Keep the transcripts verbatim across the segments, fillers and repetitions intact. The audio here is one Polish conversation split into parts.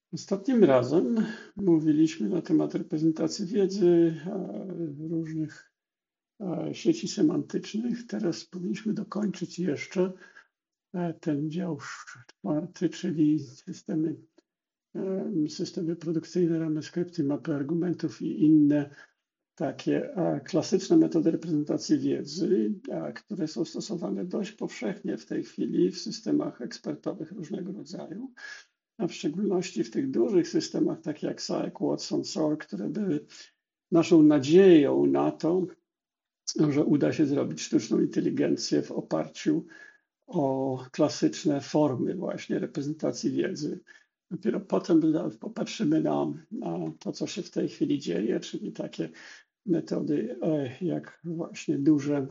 Ostatnim razem mówiliśmy na temat reprezentacji wiedzy, różnych sieci semantycznych. Teraz powinniśmy dokończyć jeszcze ten dział czwarty, czyli systemy, systemy produkcyjne, ramy skrypty, mapy argumentów i inne takie klasyczne metody reprezentacji wiedzy, które są stosowane dość powszechnie w tej chwili w systemach ekspertowych różnego rodzaju. A w szczególności w tych dużych systemach, takich jak S A E C, Watson, S O R, które były naszą nadzieją na to, że uda się zrobić sztuczną inteligencję w oparciu o klasyczne formy właśnie reprezentacji wiedzy. Dopiero potem popatrzymy na, na to, co się w tej chwili dzieje, czyli takie metody jak właśnie duże,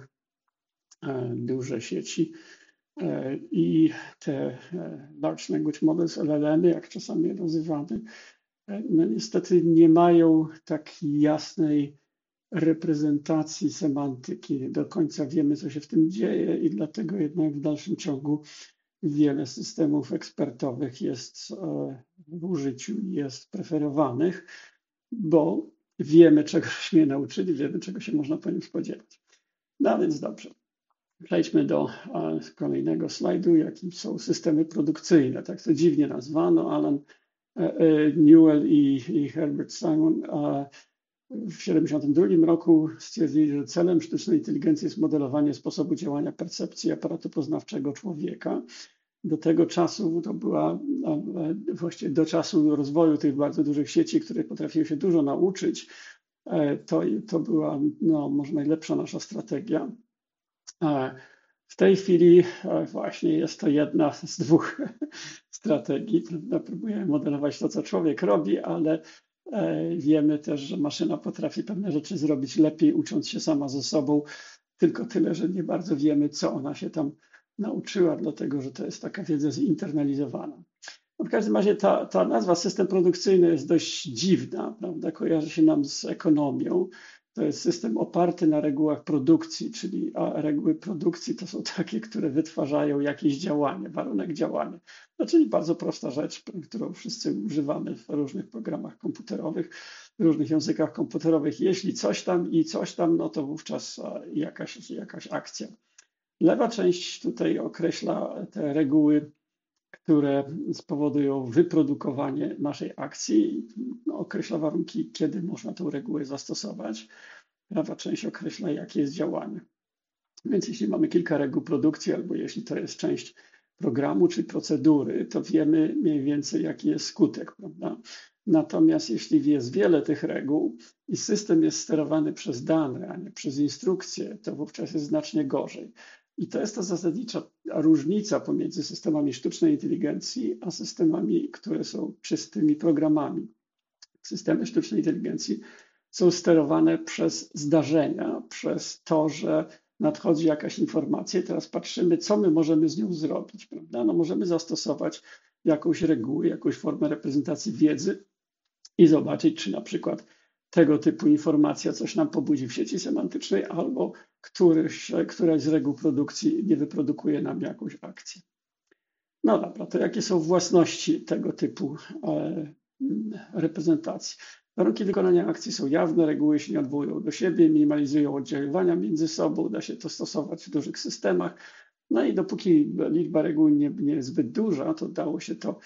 duże sieci i te Large Language Models, L L M-y, jak czasami je nazywamy, no niestety nie mają takiej jasnej reprezentacji semantyki. Nie do końca wiemy, co się w tym dzieje i dlatego jednak w dalszym ciągu wiele systemów ekspertowych jest w użyciu i jest preferowanych, bo wiemy, czego się nauczyli, wiemy, czego się można po nim spodziewać. No więc dobrze. Przejdźmy do kolejnego slajdu, jakim są systemy produkcyjne. Tak to dziwnie nazwano. Alan Newell i, i Herbert Simon w tysiąc dziewięćset siedemdziesiątym drugim roku stwierdzili, że celem sztucznej inteligencji jest modelowanie sposobu działania percepcji aparatu poznawczego człowieka. Do tego czasu to była właściwie do czasu rozwoju tych bardzo dużych sieci, które potrafiły się dużo nauczyć. To, to była no, może najlepsza nasza strategia. W tej chwili właśnie jest to jedna z dwóch strategii. Próbujemy modelować to, co człowiek robi, ale wiemy też, że maszyna potrafi pewne rzeczy zrobić lepiej, ucząc się sama ze sobą, tylko tyle, że nie bardzo wiemy, co ona się tam nauczyła, dlatego że to jest taka wiedza zinternalizowana. No w każdym razie ta, ta nazwa system produkcyjny jest dość dziwna, prawda? Kojarzy się nam z ekonomią. To jest system oparty na regułach produkcji, czyli a reguły produkcji to są takie, które wytwarzają jakieś działanie, warunek działania. No, czyli bardzo prosta rzecz, którą wszyscy używamy w różnych programach komputerowych, w różnych językach komputerowych. Jeśli coś tam i coś tam, no to wówczas jakaś, jakaś akcja. Lewa część tutaj określa te reguły, które spowodują wyprodukowanie naszej akcji, no, określa warunki, kiedy można tę regułę zastosować. Prawa część określa, jakie jest działanie. Więc jeśli mamy kilka reguł produkcji, albo jeśli to jest część programu czy procedury, to wiemy mniej więcej, jaki jest skutek, prawda? Natomiast jeśli jest wiele tych reguł i system jest sterowany przez dane, a nie przez instrukcje, to wówczas jest znacznie gorzej. I to jest ta zasadnicza różnica pomiędzy systemami sztucznej inteligencji a systemami, które są czystymi programami. Systemy sztucznej inteligencji są sterowane przez zdarzenia, przez to, że nadchodzi jakaś informacja i teraz patrzymy, co my możemy z nią zrobić, prawda? No możemy zastosować jakąś regułę, jakąś formę reprezentacji wiedzy i zobaczyć, czy na przykład tego typu informacja coś nam pobudzi w sieci semantycznej, albo któryś, któraś z reguł produkcji nie wyprodukuje nam jakąś akcję. No dobra, to jakie są własności tego typu e, reprezentacji? Warunki wykonania akcji są jawne, reguły się nie odwołują do siebie, minimalizują oddziaływania między sobą, da się to stosować w dużych systemach. No i dopóki liczba reguł nie, nie jest zbyt duża, to dało się to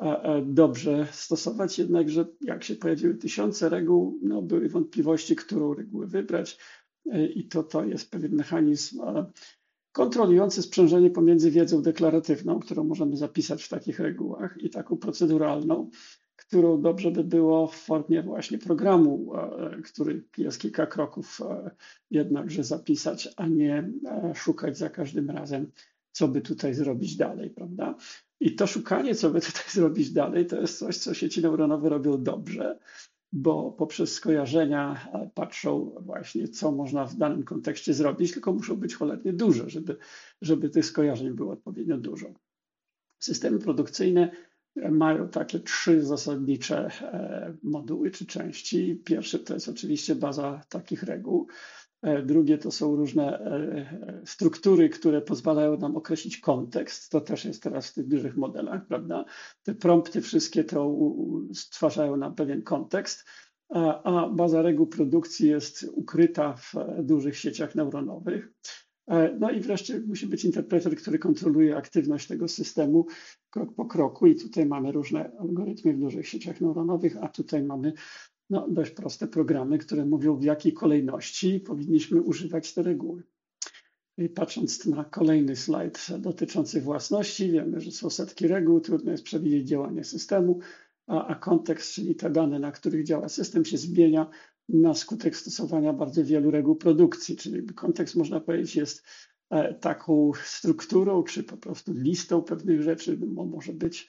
dobrze stosować, jednakże jak się pojawiły tysiące reguł, no były wątpliwości, którą regułę wybrać i to, to jest pewien mechanizm kontrolujący sprzężenie pomiędzy wiedzą deklaratywną, którą możemy zapisać w takich regułach, i taką proceduralną, którą dobrze by było w formie właśnie programu, który jest kilka kroków jednakże zapisać, a nie szukać za każdym razem, co by tutaj zrobić dalej, prawda? I to szukanie, co by tutaj zrobić dalej, to jest coś, co sieci neuronowe robią dobrze, bo poprzez skojarzenia patrzą właśnie, co można w danym kontekście zrobić, tylko muszą być cholernie duże, żeby, żeby tych skojarzeń było odpowiednio dużo. Systemy produkcyjne mają takie trzy zasadnicze moduły czy części. Pierwszy to jest oczywiście baza takich reguł. Drugie to są różne struktury, które pozwalają nam określić kontekst. To też jest teraz w tych dużych modelach, prawda? Te prompty wszystkie to stwarzają nam pewien kontekst, a, a baza reguł produkcji jest ukryta w dużych sieciach neuronowych. No i wreszcie musi być interpreter, który kontroluje aktywność tego systemu krok po kroku i tutaj mamy różne algorytmy w dużych sieciach neuronowych, a tutaj mamy no, dość proste programy, które mówią, w jakiej kolejności powinniśmy używać te reguły. I patrząc na kolejny slajd dotyczący własności, wiemy, że są setki reguł, trudno jest przewidzieć działanie systemu, a, a kontekst, czyli te dane, na których działa system, się zmienia na skutek stosowania bardzo wielu reguł produkcji, czyli kontekst, można powiedzieć, jest taką strukturą, czy po prostu listą pewnych rzeczy, może być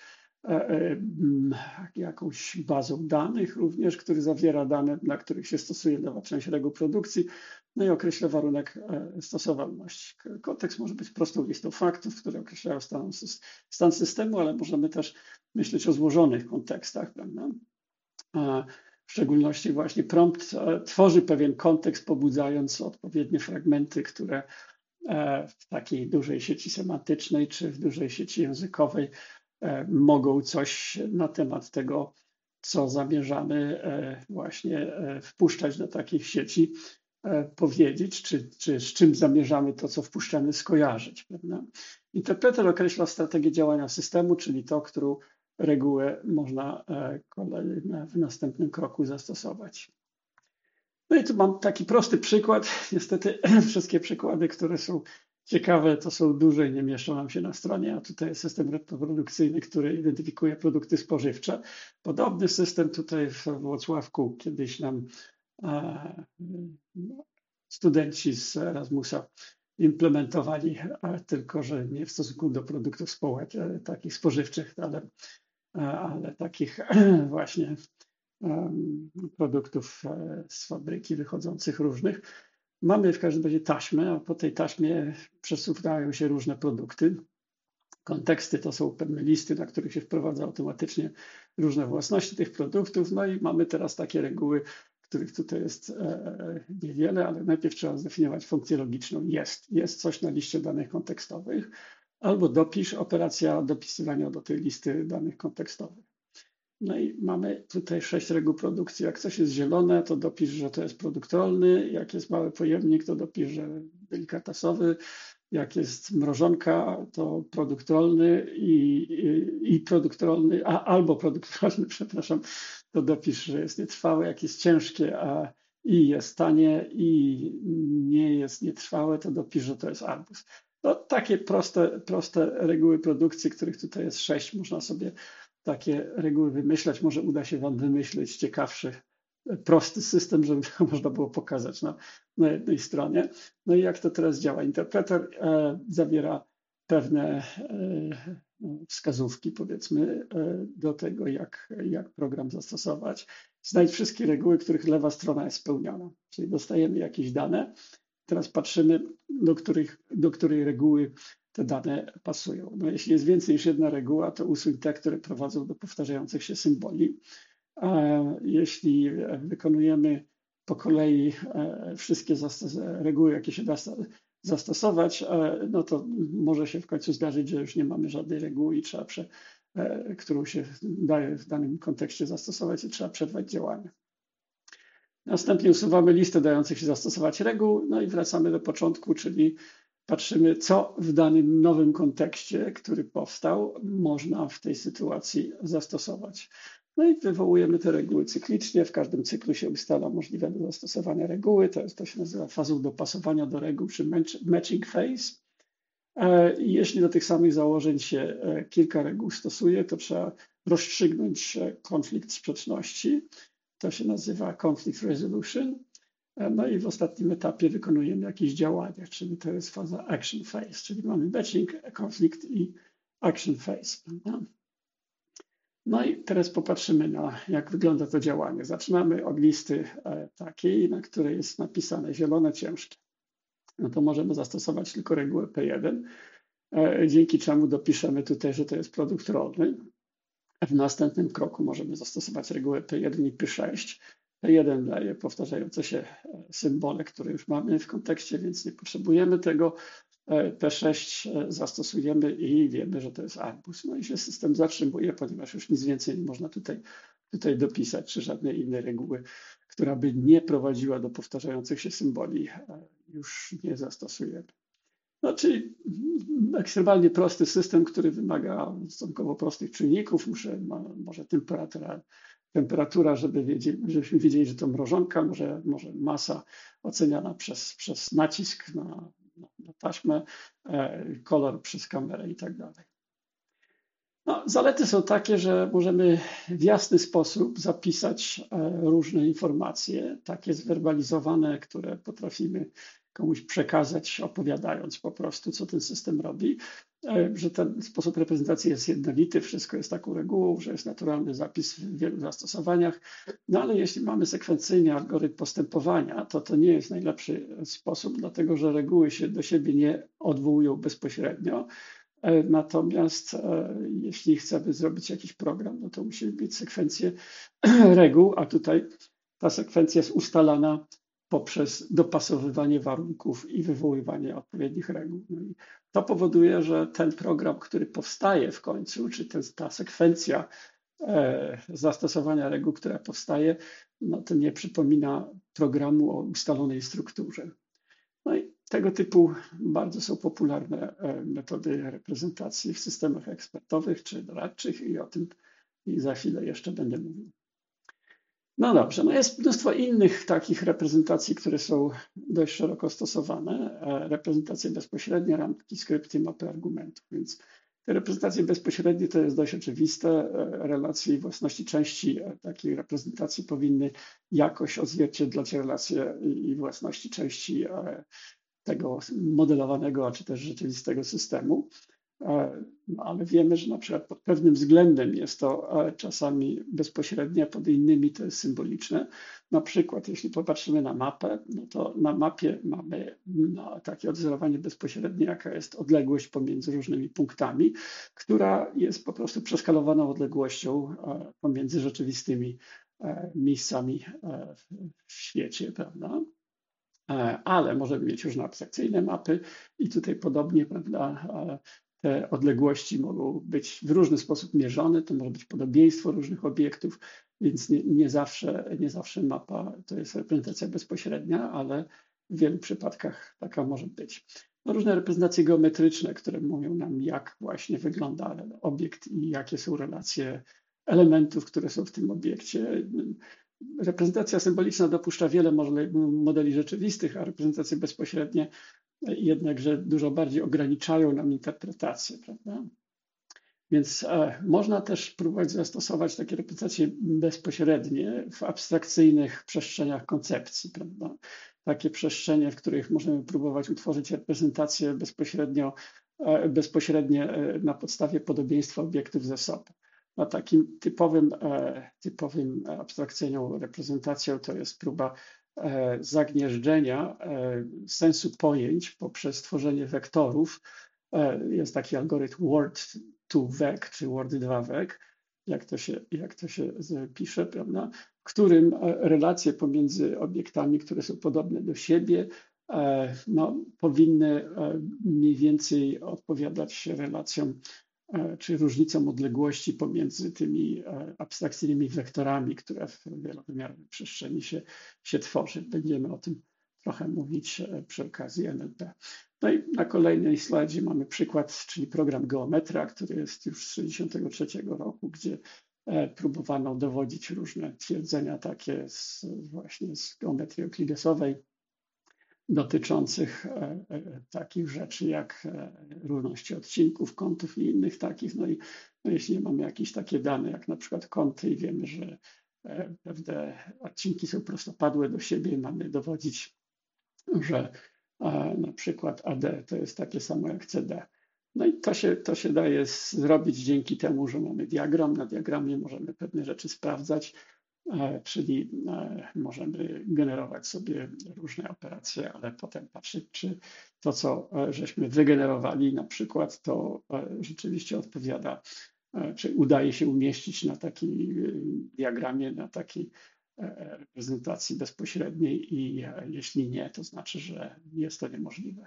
jakąś bazą danych również, który zawiera dane, na których się stosuje lewa część reguł produkcji, no i określa warunek stosowalności. Kontekst może być prostą listą faktów, które określają stan, stan systemu, ale możemy też myśleć o złożonych kontekstach, prawda? W szczególności właśnie prompt tworzy pewien kontekst, pobudzając odpowiednie fragmenty, które w takiej dużej sieci semantycznej czy w dużej sieci językowej mogą coś na temat tego, co zamierzamy właśnie wpuszczać do takich sieci, powiedzieć, czy, czy z czym zamierzamy to, co wpuszczamy, skojarzyć. Prawda? Interpreter określa strategię działania systemu, czyli to, którą regułę można w następnym kroku zastosować. No i tu mam taki prosty przykład. Niestety wszystkie przykłady, które są ciekawe, to są duże i nie mieszczą nam się na stronie, a tutaj jest system reprodukcyjny, który identyfikuje produkty spożywcze. Podobny system tutaj w Włocławku kiedyś nam e, studenci z Erasmusa implementowali, ale tylko że nie w stosunku do produktów społecznych, takich spożywczych, ale, ale takich właśnie produktów z fabryki wychodzących różnych. Mamy w każdym razie taśmę, a po tej taśmie przesuwają się różne produkty. Konteksty to są pewne listy, na których się wprowadza automatycznie różne własności tych produktów. No i mamy teraz takie reguły, których tutaj jest niewiele, ale najpierw trzeba zdefiniować funkcję logiczną. Jest, jest coś na liście danych kontekstowych, albo dopisz, operacja dopisywania do tej listy danych kontekstowych. No i mamy tutaj sześć reguł produkcji. Jak coś jest zielone, to dopisz, że to jest produkt rolny. Jak jest mały pojemnik, to dopisz, że delikatasowy. Jak jest mrożonka, to produkt rolny i, i, i produkt rolny, a, albo produkt rolny, przepraszam, to dopisz, że jest nietrwałe. Jak jest ciężkie, a i jest tanie i nie jest nietrwałe, to dopisz, że to jest arbuz. No, takie proste, proste reguły produkcji, których tutaj jest sześć, można sobie takie reguły wymyślać. Może uda się Wam wymyślić ciekawszy, prosty system, żeby można było pokazać na, na jednej stronie. No i jak to teraz działa? Interpreter e, zawiera pewne e, wskazówki, powiedzmy, e, do tego, jak, jak program zastosować. Znajdź wszystkie reguły, których lewa strona jest spełniona. Czyli dostajemy jakieś dane. Teraz patrzymy, do, których, do której reguły te dane pasują. No, jeśli jest więcej niż jedna reguła, to usuń te, które prowadzą do powtarzających się symboli. A jeśli wykonujemy po kolei wszystkie reguły, jakie się da zastosować, no to może się w końcu zdarzyć, że już nie mamy żadnej reguły i trzeba, prze, którą się daje w danym kontekście zastosować i trzeba przerwać działanie. Następnie usuwamy listę dających się zastosować reguł, no i wracamy do początku, czyli patrzymy, co w danym nowym kontekście, który powstał, można w tej sytuacji zastosować. No i wywołujemy te reguły cyklicznie. W każdym cyklu się ustala możliwe do zastosowania reguły. To, jest, to się nazywa fazą dopasowania do reguł, czy matching phase. I jeśli do tych samych założeń się kilka reguł stosuje, to trzeba rozstrzygnąć konflikt sprzeczności. To się nazywa conflict resolution. No i w ostatnim etapie wykonujemy jakieś działania, czyli to jest faza action phase, czyli mamy matching, konflikt i action phase. No i teraz popatrzymy na, jak wygląda to działanie. Zaczynamy od listy takiej, na której jest napisane zielone, ciężkie. No to możemy zastosować tylko regułę P jeden, dzięki czemu dopiszemy tutaj, że to jest produkt rolny. W następnym kroku możemy zastosować regułę P jeden i P sześć. P jeden daje powtarzające się symbole, które już mamy w kontekście, więc nie potrzebujemy tego. P sześć zastosujemy i wiemy, że to jest arbus. No i się system zatrzymuje, ponieważ już nic więcej nie można tutaj, tutaj dopisać, czy żadnej innej reguły, która by nie prowadziła do powtarzających się symboli, już nie zastosujemy. No, czyli ekstremalnie prosty system, który wymaga stosunkowo prostych czynników. Muszę, może temperatura, temperatura żeby wiedzieć, żebyśmy wiedzieli, że to mrożonka, może, może masa oceniana przez, przez nacisk na, na, na taśmę, e, kolor przez kamerę i tak dalej. No, zalety są takie, że możemy w jasny sposób zapisać różne informacje, takie zwerbalizowane, które potrafimy komuś przekazać, opowiadając po prostu, co ten system robi, że ten sposób reprezentacji jest jednolity, wszystko jest taką regułą, że jest naturalny zapis w wielu zastosowaniach. No ale jeśli mamy sekwencyjny algorytm postępowania, to to nie jest najlepszy sposób, dlatego że reguły się do siebie nie odwołują bezpośrednio. Natomiast jeśli chcemy zrobić jakiś program, no to musimy mieć sekwencję reguł, a tutaj ta sekwencja jest ustalana poprzez dopasowywanie warunków i wywoływanie odpowiednich reguł. No i to powoduje, że ten program, który powstaje w końcu, czy ten, ta sekwencja zastosowania reguł, która powstaje, no to nie przypomina programu o ustalonej strukturze. No i tego typu bardzo są popularne metody reprezentacji w systemach ekspertowych czy doradczych i o tym i za chwilę jeszcze będę mówił. No dobrze, no jest mnóstwo innych takich reprezentacji, które są dość szeroko stosowane. Reprezentacje bezpośrednie, ramki, skrypty, mapy argumentów, więc te reprezentacje bezpośrednie to jest dość oczywiste. Relacje i własności części takiej reprezentacji powinny jakoś odzwierciedlać relacje i własności części tego modelowanego, a czy też rzeczywistego systemu. No, ale wiemy, że na przykład pod pewnym względem jest to czasami bezpośrednie, a pod innymi to jest symboliczne. Na przykład jeśli popatrzymy na mapę, no to na mapie mamy no, takie odwzorowanie bezpośrednie, jaka jest odległość pomiędzy różnymi punktami, która jest po prostu przeskalowaną odległością pomiędzy rzeczywistymi miejscami w świecie, prawda? Ale możemy mieć różne abstrakcyjne mapy i tutaj podobnie, prawda, te odległości mogą być w różny sposób mierzone, to może być podobieństwo różnych obiektów, więc nie, nie, zawsze, nie zawsze mapa to jest reprezentacja bezpośrednia, ale w wielu przypadkach taka może być. No, różne reprezentacje geometryczne, które mówią nam, jak właśnie wygląda obiekt i jakie są relacje elementów, które są w tym obiekcie. Reprezentacja symboliczna dopuszcza wiele modeli rzeczywistych, a reprezentacje bezpośrednie jednakże dużo bardziej ograniczają nam interpretację, prawda? Więc e, można też próbować zastosować takie reprezentacje bezpośrednie w abstrakcyjnych przestrzeniach koncepcji, prawda? Takie przestrzenie, w których możemy próbować utworzyć reprezentacje bezpośrednio, e, bezpośrednie e, na podstawie podobieństwa obiektów ze sobą. A takim typowym, e, typowym abstrakcyjną reprezentacją to jest próba zagnieżdżenia sensu pojęć poprzez tworzenie wektorów. Jest taki algorytm word to vec, czy word dwa vec, jak to się, jak to się pisze, prawda? W którym relacje pomiędzy obiektami, które są podobne do siebie, no, powinny mniej więcej odpowiadać relacjom czy różnicą odległości pomiędzy tymi abstrakcyjnymi wektorami, które w wielowymiarowej przestrzeni się, się tworzy. Będziemy o tym trochę mówić przy okazji N L P. No i na kolejnej slajdzie mamy przykład, czyli program Geometra, który jest już z tysiąc dziewięćset sześćdziesiątego trzeciego roku, gdzie próbowano dowodzić różne twierdzenia takie z, właśnie z geometrii euklidesowej, dotyczących takich rzeczy jak równości odcinków, kątów i innych takich. No i no jeśli mamy jakieś takie dane, jak na przykład kąty i wiemy, że pewne odcinki są prostopadłe do siebie, mamy dowodzić, że na przykład A D to jest takie samo jak C D. No i to się, to się daje zrobić dzięki temu, że mamy diagram. Na diagramie możemy pewne rzeczy sprawdzać, czyli możemy generować sobie różne operacje, ale potem patrzeć, czy to, co żeśmy wygenerowali, na przykład, to rzeczywiście odpowiada, czy udaje się umieścić na takim diagramie, na takiej reprezentacji bezpośredniej i jeśli nie, to znaczy, że jest to niemożliwe.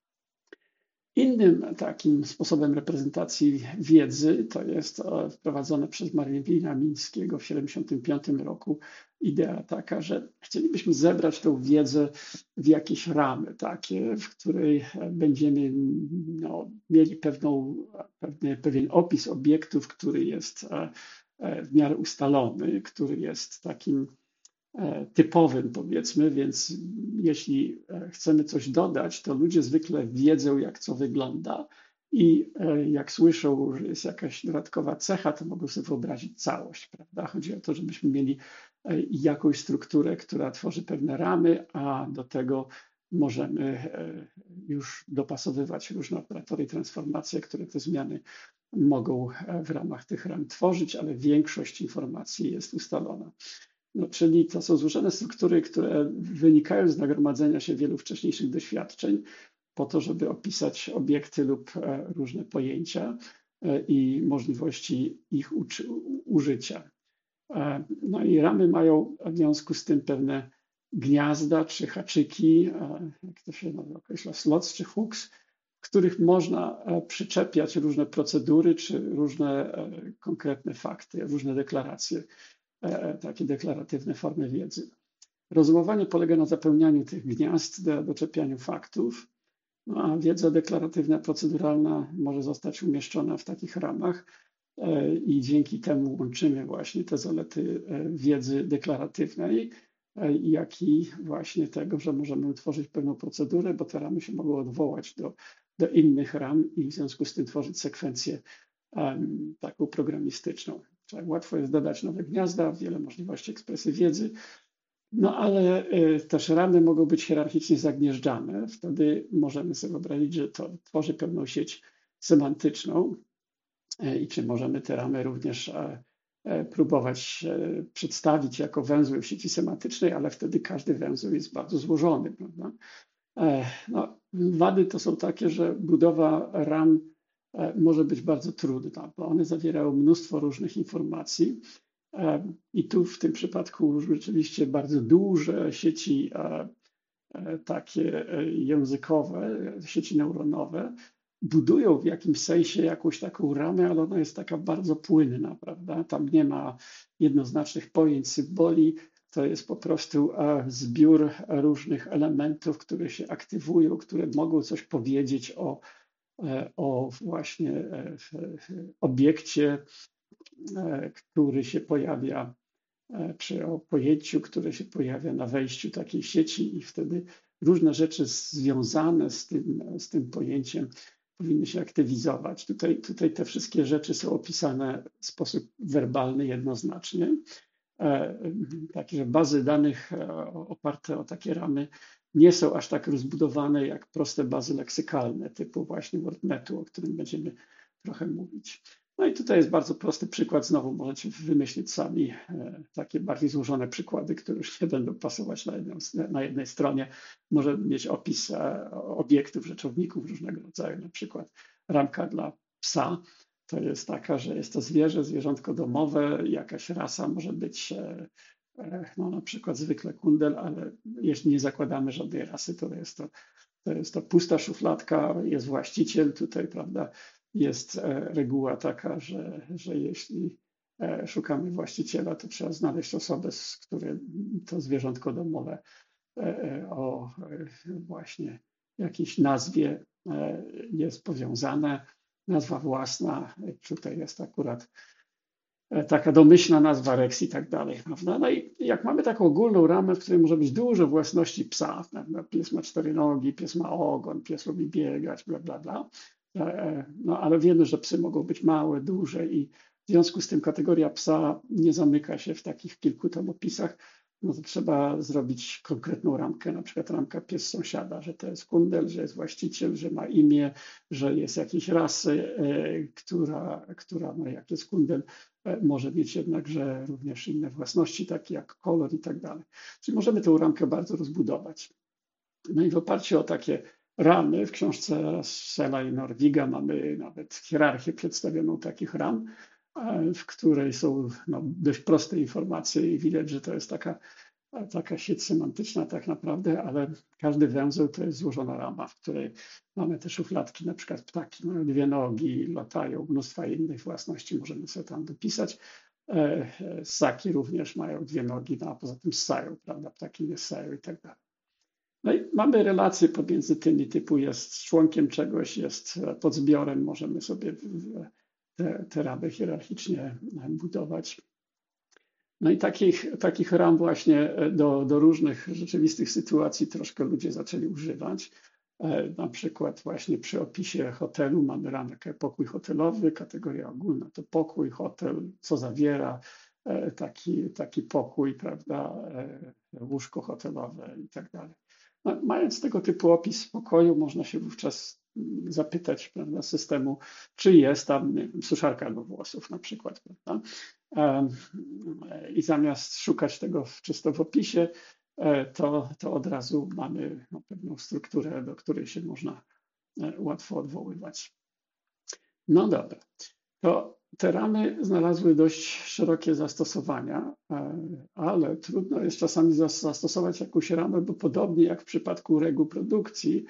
Innym takim sposobem reprezentacji wiedzy to jest wprowadzone przez Marwina Mińskiego w tysiąc dziewięćset siedemdziesiątym piątym roku idea taka, że chcielibyśmy zebrać tę wiedzę w jakieś ramy takie, w której będziemy no, mieli pewną, pewien, pewien opis obiektów, który jest w miarę ustalony, który jest takim typowym, powiedzmy, więc jeśli chcemy coś dodać, to ludzie zwykle wiedzą, jak co wygląda i jak słyszą, że jest jakaś dodatkowa cecha, to mogą sobie wyobrazić całość, prawda? Chodzi o to, żebyśmy mieli jakąś strukturę, która tworzy pewne ramy, a do tego możemy już dopasowywać różne operatory i transformacje, które te zmiany mogą w ramach tych ram tworzyć, ale większość informacji jest ustalona. No, czyli to są złożone struktury, które wynikają z nagromadzenia się wielu wcześniejszych doświadczeń po to, żeby opisać obiekty lub różne pojęcia i możliwości ich użycia. No i ramy mają w związku z tym pewne gniazda czy haczyki, jak to się określa, slots czy hooks, w których można przyczepiać różne procedury czy różne konkretne fakty, różne deklaracje, takie deklaratywne formy wiedzy. Rozumowanie polega na zapełnianiu tych gniazd, doczepianiu faktów, no a wiedza deklaratywna, proceduralna może zostać umieszczona w takich ramach i dzięki temu łączymy właśnie te zalety wiedzy deklaratywnej, jak i właśnie tego, że możemy utworzyć pewną procedurę, bo te ramy się mogą odwołać do, do innych ram i w związku z tym tworzyć sekwencję um, taką programistyczną. Czyli łatwo jest dodać nowe gniazda, wiele możliwości ekspresji wiedzy, no ale też ramy mogą być hierarchicznie zagnieżdżane. Wtedy możemy sobie wyobrazić, że to tworzy pewną sieć semantyczną i czy możemy te ramy również próbować przedstawić jako węzły w sieci semantycznej, ale wtedy każdy węzeł jest bardzo złożony, prawda? No, wady to są takie, że budowa ram może być bardzo trudna, bo one zawierają mnóstwo różnych informacji i tu w tym przypadku rzeczywiście bardzo duże sieci takie językowe, sieci neuronowe budują w jakimś sensie jakąś taką ramę, ale ona jest taka bardzo płynna, prawda? Tam nie ma jednoznacznych pojęć, symboli, to jest po prostu zbiór różnych elementów, które się aktywują, które mogą coś powiedzieć o, o właśnie obiekcie, który się pojawia, czy o pojęciu, które się pojawia na wejściu takiej sieci i wtedy różne rzeczy związane z tym, z tym pojęciem powinny się aktywizować. Tutaj, tutaj te wszystkie rzeczy są opisane w sposób werbalny jednoznacznie. Takie, że bazy danych oparte o takie ramy nie są aż tak rozbudowane jak proste bazy leksykalne typu właśnie WordNetu, o którym będziemy trochę mówić. No i tutaj jest bardzo prosty przykład. Znowu możecie wymyślić sami takie bardziej złożone przykłady, które już nie będą pasować na, jedną, na jednej stronie. Może mieć opis obiektów, rzeczowników różnego rodzaju, na przykład ramka dla psa. To jest taka, że jest to zwierzę, zwierzątko domowe, jakaś rasa może być no, na przykład zwykle kundel, ale jeśli nie zakładamy żadnej rasy, to jest to, to jest to pusta szufladka, jest właściciel tutaj, prawda? Jest reguła taka, że, że jeśli szukamy właściciela, to trzeba znaleźć osobę, z której to zwierzątko domowe o właśnie jakiejś nazwie jest powiązane. Nazwa własna, tutaj jest akurat taka domyślna nazwa Rex i tak dalej, prawda? No i jak mamy taką ogólną ramę, w której może być dużo własności psa, prawda? Pies ma cztery nogi, pies ma ogon, pies lubi biegać, bla, bla, bla. No ale wiemy, że psy mogą być małe, duże i w związku z tym kategoria psa nie zamyka się w takich kilku tam opisach, no to trzeba zrobić konkretną ramkę, na przykład ramka pies sąsiada, że to jest kundel, że jest właściciel, że ma imię, że jest jakiejś rasy, która, która no jak jest kundel, może mieć jednakże również inne własności, takie jak kolor i tak dalej. Czyli możemy tę ramkę bardzo rozbudować. No i w oparciu o takie ramy, w książce Sela i Norwiga mamy nawet hierarchię przedstawioną takich ram, w której są no, dość proste informacje i widać, że to jest taka, taka sieć semantyczna tak naprawdę, ale każdy węzeł to jest złożona rama, w której mamy te szufladki, na przykład ptaki mają dwie nogi, latają, mnóstwa innych własności możemy sobie tam dopisać. Ssaki również mają dwie nogi, no a poza tym ssają, prawda, ptaki nie ssają i tak dalej. No i mamy relacje pomiędzy tymi, typu jest członkiem czegoś, jest podzbiorem, możemy sobie te, te ramy hierarchicznie budować. No i takich, takich ram właśnie do, do różnych rzeczywistych sytuacji troszkę ludzie zaczęli używać. Na przykład właśnie przy opisie hotelu mamy ramę pokój hotelowy, kategoria ogólna to pokój, hotel, co zawiera taki, taki pokój, prawda, łóżko hotelowe i tak dalej. No, mając tego typu opis pokoju, można się wówczas zapytać, prawda, systemu, czy jest tam nie wiem, suszarka do włosów na przykład, prawda? I zamiast szukać tego czysto w opisie, to, to od razu mamy no, pewną strukturę, do której się można łatwo odwoływać. No dobra, to te ramy znalazły dość szerokie zastosowania, ale trudno jest czasami zastosować jakąś ramę, bo podobnie jak w przypadku reguł produkcji,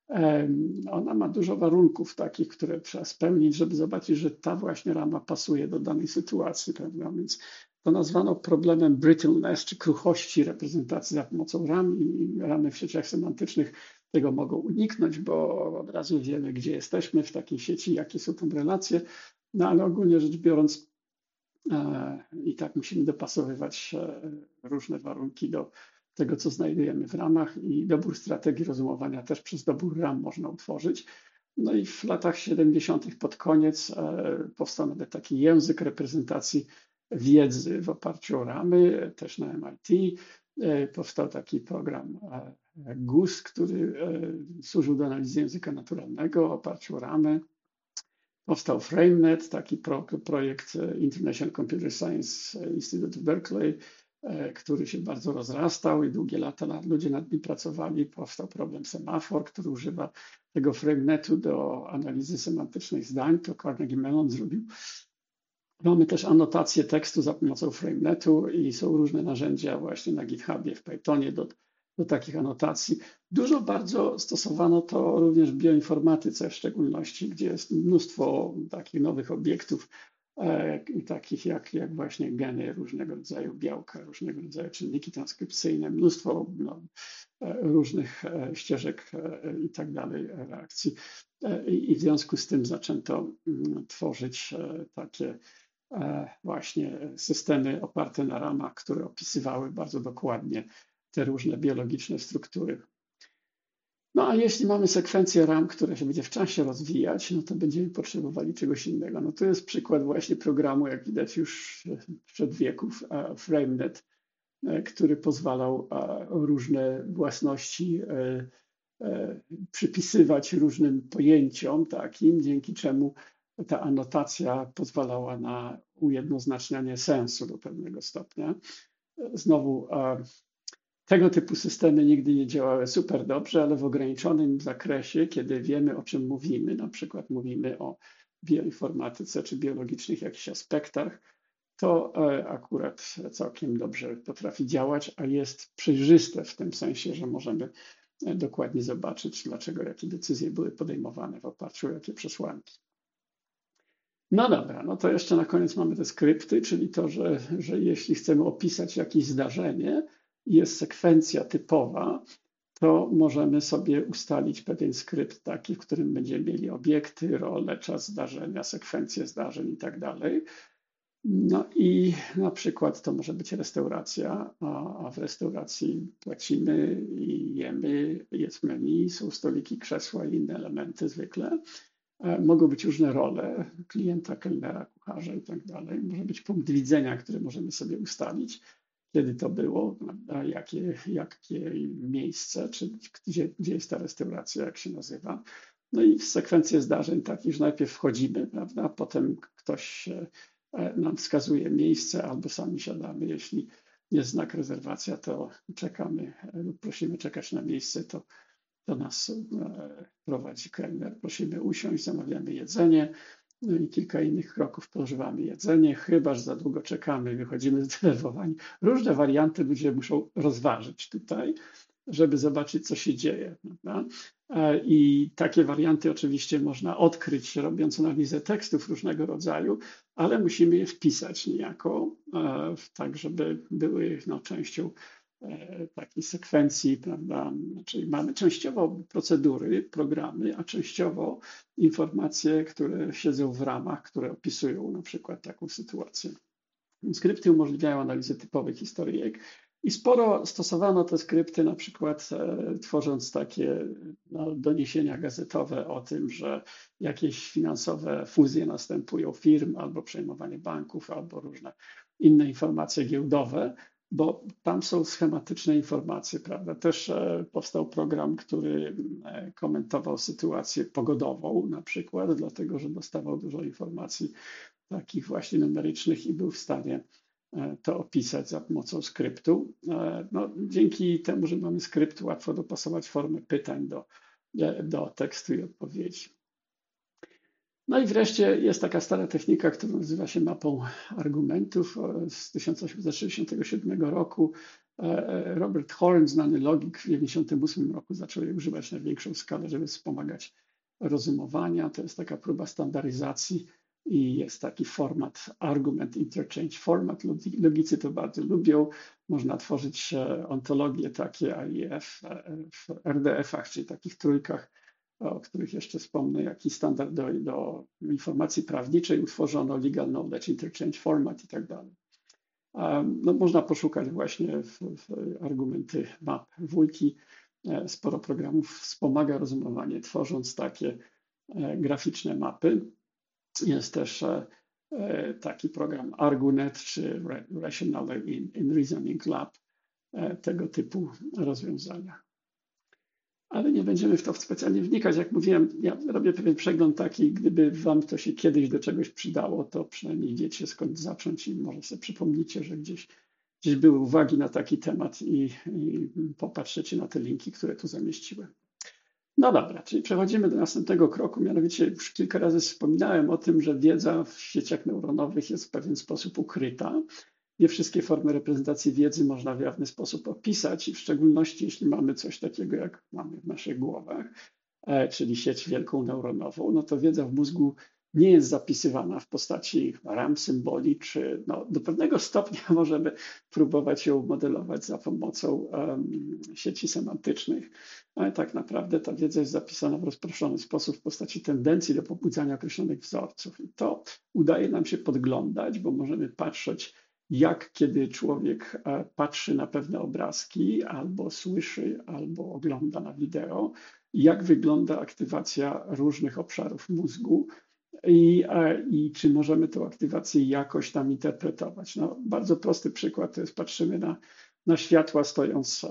ona ma dużo warunków takich, które trzeba spełnić, żeby zobaczyć, że ta właśnie rama pasuje do danej sytuacji, prawda? Więc to nazwano problemem brittleness, czy kruchości reprezentacji za pomocą ram i ramy w sieciach semantycznych tego mogą uniknąć, bo od razu wiemy, gdzie jesteśmy w takiej sieci, jakie są tam relacje, no ale ogólnie rzecz biorąc e, i tak musimy dopasowywać e, różne warunki do tego, co znajdujemy w ramach i dobór strategii rozumowania też przez dobór ram można utworzyć. No i w latach siedemdziesiątych pod koniec e, powstał nawet taki język reprezentacji wiedzy w oparciu o ramy, też na M I T. E, powstał taki program e, G U S, który e, służył do analizy języka naturalnego w oparciu o ramy. Powstał FrameNet, taki pro, projekt International Computer Science Institute w Berkeley, który się bardzo rozrastał i długie lata ludzie nad nim pracowali. Powstał problem semafor, który używa tego FrameNetu do analizy semantycznej zdań. To Carnegie Mellon zrobił. Mamy też anotację tekstu za pomocą FrameNetu i są różne narzędzia właśnie na GitHubie, w Pythonie do, do takich anotacji. Dużo bardzo stosowano to również w bioinformatyce w szczególności, gdzie jest mnóstwo takich nowych obiektów, e, takich jak, jak właśnie geny różnego rodzaju białka, różnego rodzaju czynniki transkrypcyjne, mnóstwo no, różnych ścieżek e, i tak dalej, reakcji. E, I w związku z tym zaczęto m, tworzyć e, takie właśnie systemy oparte na ramach, które opisywały bardzo dokładnie te różne biologiczne struktury. No a jeśli mamy sekwencję ram, która się będzie w czasie rozwijać, no to będziemy potrzebowali czegoś innego. No to jest przykład właśnie programu, jak widać już sprzed wieków, FrameNet, który pozwalał różne własności przypisywać różnym pojęciom takim, dzięki czemu ta anotacja pozwalała na ujednoznacznianie sensu do pewnego stopnia. Znowu tego typu systemy nigdy nie działały super dobrze, ale w ograniczonym zakresie, kiedy wiemy, o czym mówimy, na przykład mówimy o bioinformatyce czy biologicznych jakichś aspektach, to akurat całkiem dobrze potrafi działać, a jest przejrzyste w tym sensie, że możemy dokładnie zobaczyć, dlaczego jakie decyzje były podejmowane w oparciu o jakie przesłanki. No dobra, no to jeszcze na koniec mamy te skrypty, czyli to, że, że jeśli chcemy opisać jakieś zdarzenie i jest sekwencja typowa, to możemy sobie ustalić pewien skrypt taki, w którym będziemy mieli obiekty, role, czas zdarzenia, sekwencję zdarzeń i tak dalej. No i na przykład to może być restauracja, a, a w restauracji płacimy i jemy, jest menu, są stoliki, krzesła i inne elementy zwykle. Mogą być różne role klienta, kelnera, kucharza i tak dalej. Może być punkt widzenia, który możemy sobie ustalić, kiedy to było, jakie, jakie miejsce, czy gdzie, gdzie jest ta restauracja, jak się nazywa. No i w sekwencję zdarzeń takich, że najpierw wchodzimy, prawda, potem ktoś nam wskazuje miejsce albo sami siadamy. Jeśli jest znak rezerwacja, to czekamy lub prosimy czekać na miejsce, to do nas prowadzi kelner. Prosimy usiąść, zamawiamy jedzenie. No i kilka innych kroków pożywamy jedzenie, chyba że za długo czekamy, wychodzimy zdenerwowani. Różne warianty ludzie muszą rozważyć tutaj, żeby zobaczyć, co się dzieje. Prawda? I takie warianty oczywiście można odkryć, robiąc analizę tekstów różnego rodzaju, ale musimy je wpisać niejako, tak żeby były no, częścią takiej sekwencji, prawda? Czyli mamy częściowo procedury, programy, a częściowo informacje, które siedzą w ramach, które opisują na przykład taką sytuację. Skrypty umożliwiają analizę typowych historyjek i sporo stosowano te skrypty na przykład e, tworząc takie no, doniesienia gazetowe o tym, że jakieś finansowe fuzje następują firm albo przejmowanie banków albo różne inne informacje giełdowe, bo tam są schematyczne informacje, prawda? Też e, powstał program, który e, komentował sytuację pogodową na przykład, dlatego że dostawał dużo informacji takich właśnie numerycznych i był w stanie to opisać za pomocą skryptu. No, dzięki temu, że mamy skrypt, łatwo dopasować formę pytań do, do tekstu i odpowiedzi. No i wreszcie jest taka stara technika, która nazywa się mapą argumentów z tysiąc osiemset sześćdziesiątego siódmego roku. Robert Horn, znany logik, w tysiąc dziewięćset dziewięćdziesiątym ósmym roku zaczął jej używać na większą skalę, żeby wspomagać rozumowania. To jest taka próba standaryzacji i jest taki format argument interchange format. Logicy to bardzo lubią. Można tworzyć ontologie takie A I F w R D F-ach, czyli takich trójkach, o których jeszcze wspomnę, jaki standard do, do informacji prawniczej utworzono, legal knowledge interchange format i tak dalej. No, można poszukać właśnie w, w argumenty map w wiki. Sporo programów wspomaga rozumowanie, tworząc takie graficzne mapy. Jest też taki program ArguNet czy Rational in, in Reasoning Lab, tego typu rozwiązania. Ale nie będziemy w to specjalnie wnikać. Jak mówiłem, ja robię pewien przegląd taki, gdyby wam to się kiedyś do czegoś przydało, to przynajmniej wiecie skąd zacząć i może sobie przypomnicie, że gdzieś, gdzieś były uwagi na taki temat i, i popatrzycie na te linki, które tu zamieściłem. No dobra, czyli przechodzimy do następnego kroku, mianowicie już kilka razy wspominałem o tym, że wiedza w sieciach neuronowych jest w pewien sposób ukryta. Nie wszystkie formy reprezentacji wiedzy można w jawny sposób opisać i w szczególności jeśli mamy coś takiego, jak mamy w naszych głowach, czyli sieć wielką neuronową, no to wiedza w mózgu nie jest zapisywana w postaci ram, symboli, czy no, do pewnego stopnia możemy próbować ją modelować za pomocą um, sieci semantycznych, ale tak naprawdę ta wiedza jest zapisana w rozproszony sposób w postaci tendencji do pobudzania określonych wzorców. I to udaje nam się podglądać, bo możemy patrzeć, jak kiedy człowiek patrzy na pewne obrazki, albo słyszy, albo ogląda na wideo, jak wygląda aktywacja różnych obszarów mózgu i, i czy możemy tę aktywację jakoś tam interpretować. No, bardzo prosty przykład to jest, patrzymy na, na światła stojąc,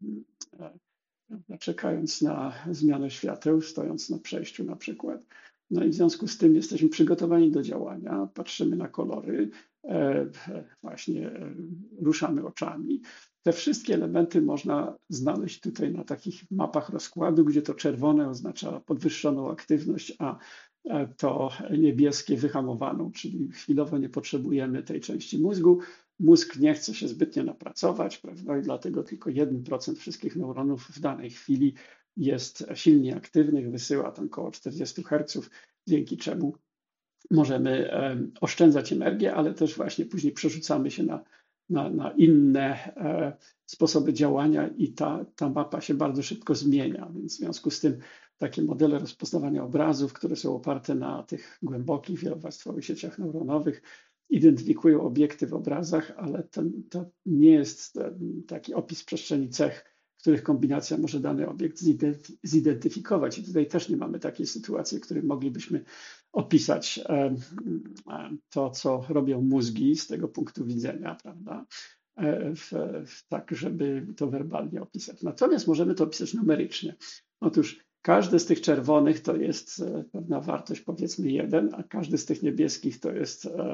czekając na zmianę świateł, stojąc na przejściu na przykład. No i w związku z tym jesteśmy przygotowani do działania, patrzymy na kolory, właśnie ruszamy oczami. Te wszystkie elementy można znaleźć tutaj na takich mapach rozkładu, gdzie to czerwone oznacza podwyższoną aktywność, a to niebieskie wyhamowaną, czyli chwilowo nie potrzebujemy tej części mózgu. Mózg nie chce się zbytnio napracować, prawda? I dlatego tylko jeden procent wszystkich neuronów w danej chwili jest silnie aktywnych, wysyła tam około czterdzieści herców, dzięki czemu możemy oszczędzać energię, ale też właśnie później przerzucamy się na, na, na inne sposoby działania i ta, ta mapa się bardzo szybko zmienia, więc w związku z tym takie modele rozpoznawania obrazów, które są oparte na tych głębokich, wielowarstwowych sieciach neuronowych, identyfikują obiekty w obrazach, ale to, to nie jest taki opis przestrzeni cech, których kombinacja może dany obiekt zidentyfikować. I tutaj też nie mamy takiej sytuacji, w której moglibyśmy opisać to, co robią mózgi z tego punktu widzenia, prawda? W, w, tak, żeby to werbalnie opisać. Natomiast możemy to opisać numerycznie. Otóż każdy z tych czerwonych to jest pewna wartość, powiedzmy jeden, a każdy z tych niebieskich to jest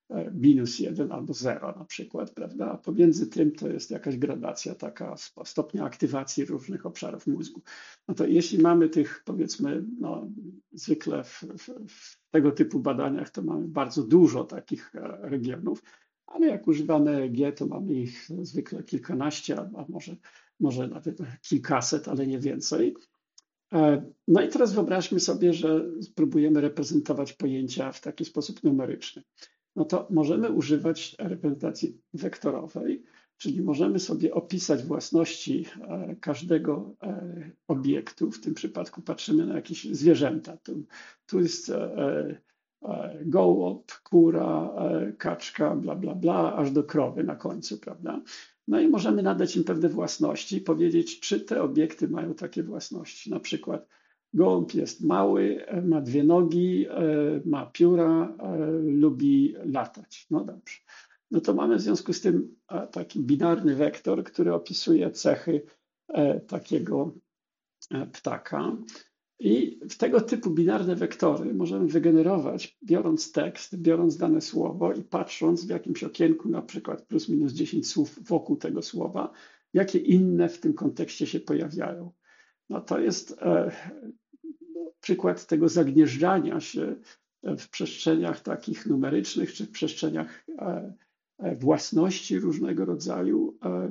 e, minus jeden albo zero na przykład, prawda? A pomiędzy tym to jest jakaś gradacja taka sp- stopnia aktywacji różnych obszarów mózgu. No to jeśli mamy tych, powiedzmy, no, zwykle w, w, w tego typu badaniach to mamy bardzo dużo takich e, regionów, ale jak używamy E E G, to mamy ich zwykle kilkanaście, a a może, może nawet kilkaset, ale nie więcej. E, No i teraz wyobraźmy sobie, że spróbujemy reprezentować pojęcia w taki sposób numeryczny. No to możemy używać reprezentacji wektorowej, czyli możemy sobie opisać własności e, każdego e, obiektu. W tym przypadku patrzymy na jakieś zwierzęta. Tu, tu jest e, e, gołąb, kura, e, kaczka, bla, bla, bla, aż do krowy na końcu, prawda? No i możemy nadać im pewne własności i powiedzieć, czy te obiekty mają takie własności. Na przykład gołąb jest mały, e, ma dwie nogi, e, ma pióra, e, lubi latać. No dobrze. No to mamy w związku z tym e, taki binarny wektor, który opisuje cechy e, takiego e, ptaka. I w tego typu binarne wektory możemy wygenerować, biorąc tekst, biorąc dane słowo i patrząc w jakimś okienku, na przykład plus minus dziesięć słów wokół tego słowa, jakie inne w tym kontekście się pojawiają. No to jest e, przykład tego zagnieżdżania się w przestrzeniach takich numerycznych, czy w przestrzeniach e, e, własności różnego rodzaju e,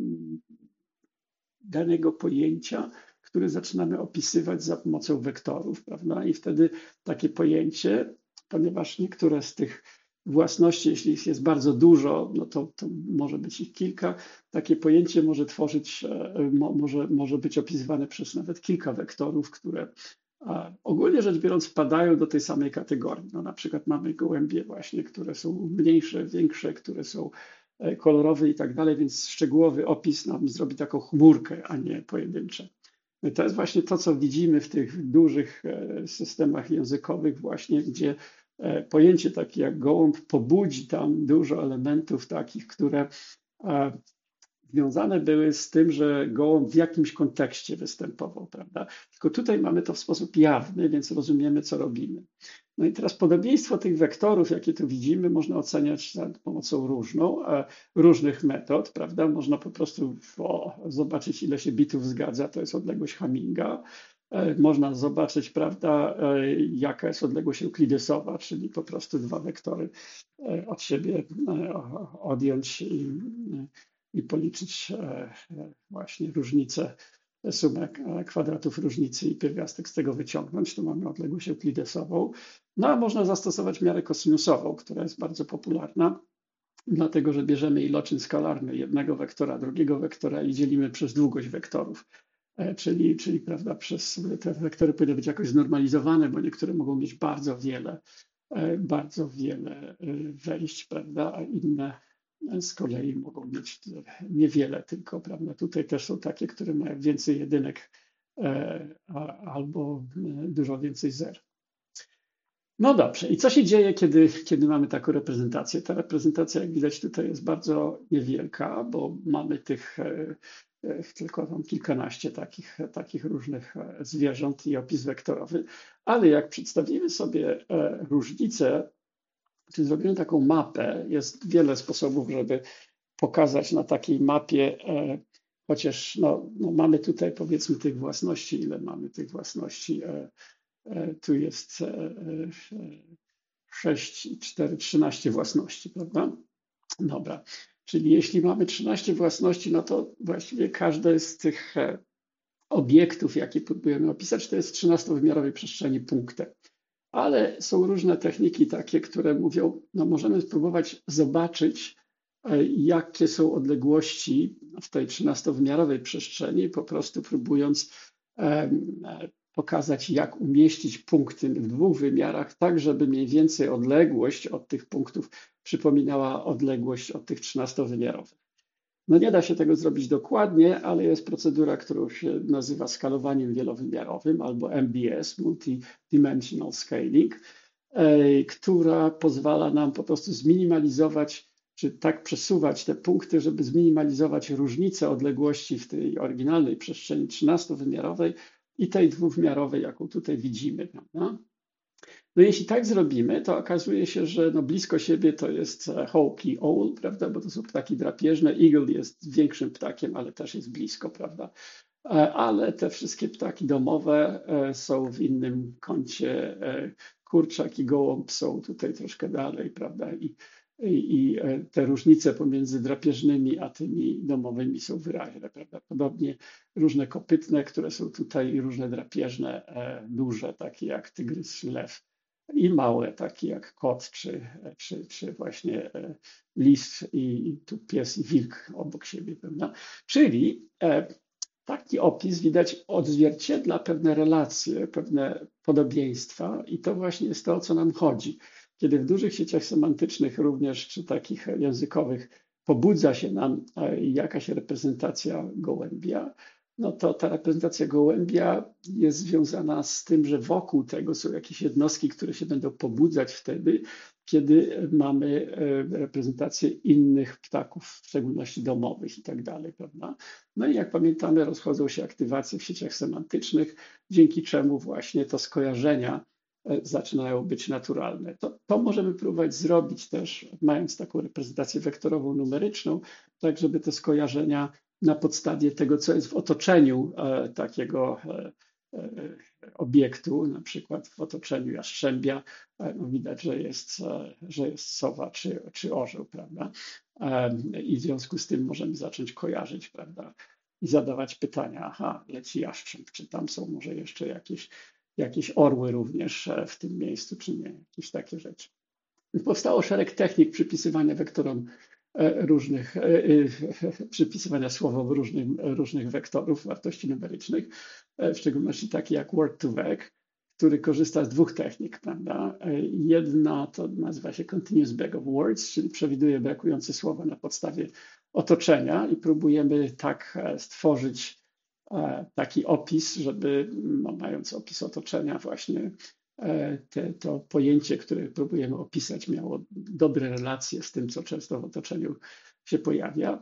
danego pojęcia, które zaczynamy opisywać za pomocą wektorów, prawda? I wtedy takie pojęcie, ponieważ niektóre z tych własności, jeśli ich jest bardzo dużo, no to, to może być ich kilka, takie pojęcie może tworzyć, e, mo, może, może być opisywane przez nawet kilka wektorów, które a ogólnie rzecz biorąc wpadają do tej samej kategorii. No, na przykład mamy gołębie właśnie, które są mniejsze, większe, które są e, kolorowe i tak dalej, więc szczegółowy opis nam zrobi taką chmurkę, a nie pojedyncze. No i to jest właśnie to, co widzimy w tych dużych e, systemach językowych właśnie, gdzie e, pojęcie takie jak gołąb pobudzi tam dużo elementów takich, które e, związane były z tym, że gołąb w jakimś kontekście występował, prawda? Tylko tutaj mamy to w sposób jawny, więc rozumiemy, co robimy. No i teraz podobieństwo tych wektorów, jakie tu widzimy, można oceniać za pomocą różną, e, różnych metod, prawda? Można po prostu o, zobaczyć, ile się bitów zgadza, to jest odległość Hamminga. E, Można zobaczyć, prawda, e, jaka jest odległość euklidesowa, czyli po prostu dwa wektory e, od siebie e, o- odjąć i, i policzyć e, właśnie różnicę, sumę e, kwadratów różnicy i pierwiastek z tego wyciągnąć. Tu mamy odległość euklidesową. No a można zastosować miarę kosinusową, która jest bardzo popularna, dlatego że bierzemy iloczyn skalarny jednego wektora, drugiego wektora i dzielimy przez długość wektorów. E, Czyli, czyli prawda, przez te wektory powinny być jakoś znormalizowane, bo niektóre mogą mieć bardzo wiele, e, bardzo wiele e, wejść, prawda, a inne e, z kolei mogą mieć niewiele tylko, prawda. Tutaj też są takie, które mają więcej jedynek e, a- albo e, dużo więcej zer. No dobrze, i co się dzieje, kiedy, kiedy mamy taką reprezentację? Ta reprezentacja, jak widać, tutaj jest bardzo niewielka, bo mamy tych e, e, tylko tam kilkanaście takich, takich różnych e, zwierząt i opis wektorowy, ale jak przedstawimy sobie e, różnice, czy zrobimy taką mapę, jest wiele sposobów, żeby pokazać na takiej mapie, e, chociaż no, no mamy tutaj powiedzmy tych własności, ile mamy tych własności, e, e, tu jest e, e, sześć, cztery, trzynaście własności, prawda? Dobra, czyli jeśli mamy trzynaście własności, no to właściwie każde z tych e, obiektów, jakie próbujemy opisać, to jest w trzynastowymiarowej przestrzeni punktem. Ale są różne techniki takie, które mówią, no możemy spróbować zobaczyć, e, jakie są odległości w tej trzynastowymiarowej przestrzeni, po prostu próbując em, e, pokazać, jak umieścić punkty w dwóch wymiarach, tak żeby mniej więcej odległość od tych punktów przypominała odległość od tych trzynastowymiarowych. No nie da się tego zrobić dokładnie, ale jest procedura, którą się nazywa skalowaniem wielowymiarowym albo M D S, Multidimensional Scaling, e, która pozwala nam po prostu zminimalizować, czy tak przesuwać te punkty, żeby zminimalizować różnicę odległości w tej oryginalnej przestrzeni trzynastowymiarowej i tej dwuwymiarowej, jaką tutaj widzimy, prawda? No jeśli tak zrobimy, to okazuje się, że no blisko siebie to jest hawk i owl, prawda, bo to są ptaki drapieżne. Eagle jest większym ptakiem, ale też jest blisko, prawda. Ale te wszystkie ptaki domowe są w innym kącie. Kurczak i gołąb są tutaj troszkę dalej, prawda, i, i, i te różnice pomiędzy drapieżnymi a tymi domowymi są wyraźne, prawda. Podobnie różne kopytne, które są tutaj, i różne drapieżne, duże, takie jak tygrys czy lew, i małe, takie jak kot, czy, czy, czy właśnie lis, i, i tu pies i wilk obok siebie, prawda. Czyli taki opis, widać, odzwierciedla pewne relacje, pewne podobieństwa, i to właśnie jest to, o co nam chodzi. Kiedy w dużych sieciach semantycznych, również czy takich językowych, pobudza się nam jakaś reprezentacja gołębia, no to ta reprezentacja gołębia jest związana z tym, że wokół tego są jakieś jednostki, które się będą pobudzać wtedy, kiedy mamy reprezentację innych ptaków, w szczególności domowych i tak dalej, prawda? No i jak pamiętamy, rozchodzą się aktywacje w sieciach semantycznych, dzięki czemu właśnie to skojarzenia zaczynają być naturalne. To, to możemy próbować zrobić też, mając taką reprezentację wektorową, numeryczną, tak żeby te skojarzenia na podstawie tego, co jest w otoczeniu e, takiego e, e, obiektu, na przykład w otoczeniu jastrzębia, e, no widać, że jest, e, że jest sowa czy, czy orzeł, prawda? E, I w związku z tym możemy zacząć kojarzyć, prawda? I zadawać pytania, aha, leci jastrząb, czy tam są może jeszcze jakieś, jakieś orły również w tym miejscu, czy nie, jakieś takie rzeczy. Powstało szereg technik przypisywania wektorom różnych, przypisywania słowom różnych, różnych wektorów wartości numerycznych, w szczególności takie jak word2vec, który korzysta z dwóch technik, prawda? Jedna to nazywa się Continuous Bag of Words, czyli przewiduje brakujące słowa na podstawie otoczenia, i próbujemy tak stworzyć taki opis, żeby, no, mając opis otoczenia, właśnie te, to pojęcie, które próbujemy opisać, miało dobre relacje z tym, co często w otoczeniu się pojawia.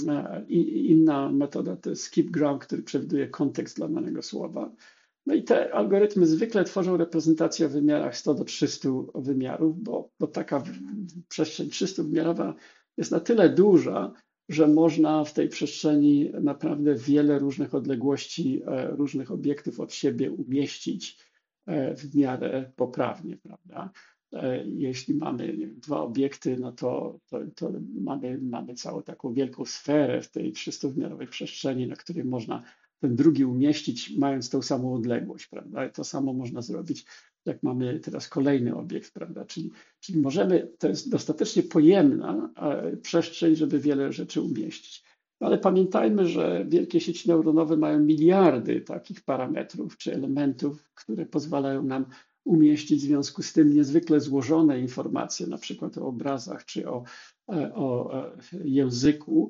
I inna metoda to jest skipgram, który przewiduje kontekst dla danego słowa. No i te algorytmy zwykle tworzą reprezentację w wymiarach sto do trzystu wymiarów, bo, bo taka przestrzeń trzystuwymiarowa jest na tyle duża, że można w tej przestrzeni naprawdę wiele różnych odległości, różnych obiektów od siebie umieścić w miarę poprawnie, prawda? Jeśli mamy, nie wiem, dwa obiekty, no to, to, to mamy, mamy całą taką wielką sferę w tej trzystuwymiarowej przestrzeni, na której można ten drugi umieścić, mając tą samą odległość, prawda? I to samo można zrobić, jak mamy teraz kolejny obiekt, prawda? Czyli, czyli możemy, to jest dostatecznie pojemna przestrzeń, żeby wiele rzeczy umieścić. No ale pamiętajmy, że wielkie sieci neuronowe mają miliardy takich parametrów czy elementów, które pozwalają nam umieścić w związku z tym niezwykle złożone informacje, na przykład o obrazach czy o, o języku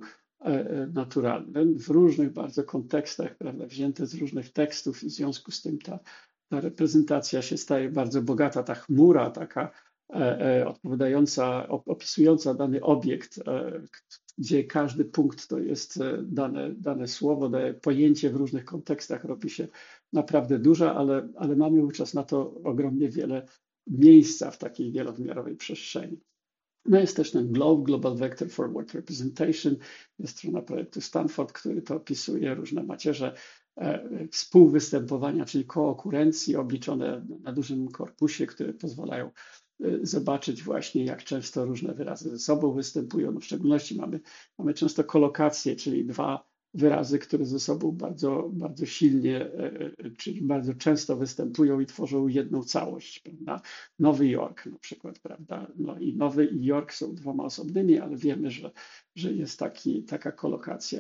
naturalnym w różnych bardzo kontekstach, prawda, wzięte z różnych tekstów, i w związku z tym ta, ta reprezentacja się staje bardzo bogata. Ta chmura taka odpowiadająca, opisująca dany obiekt, gdzie każdy punkt to jest dane, dane słowo, daje pojęcie w różnych kontekstach, robi się naprawdę duża, ale, ale mamy wówczas na to ogromnie wiele miejsca w takiej wielowymiarowej przestrzeni. No jest też ten GLOVE, Global Vector for Word Representation, jest strona projektu Stanford, który to opisuje, różne macierze współwystępowania, czyli kookurencji obliczone na dużym korpusie, które pozwalają zobaczyć właśnie, jak często różne wyrazy ze sobą występują. No w szczególności mamy, mamy często kolokacje, czyli dwa wyrazy, które ze sobą bardzo, bardzo silnie, czyli bardzo często występują i tworzą jedną całość, prawda? Nowy Jork na przykład, prawda? No i Nowy i Jork są dwoma osobnymi, ale wiemy, że, że jest taki, taka kolokacja.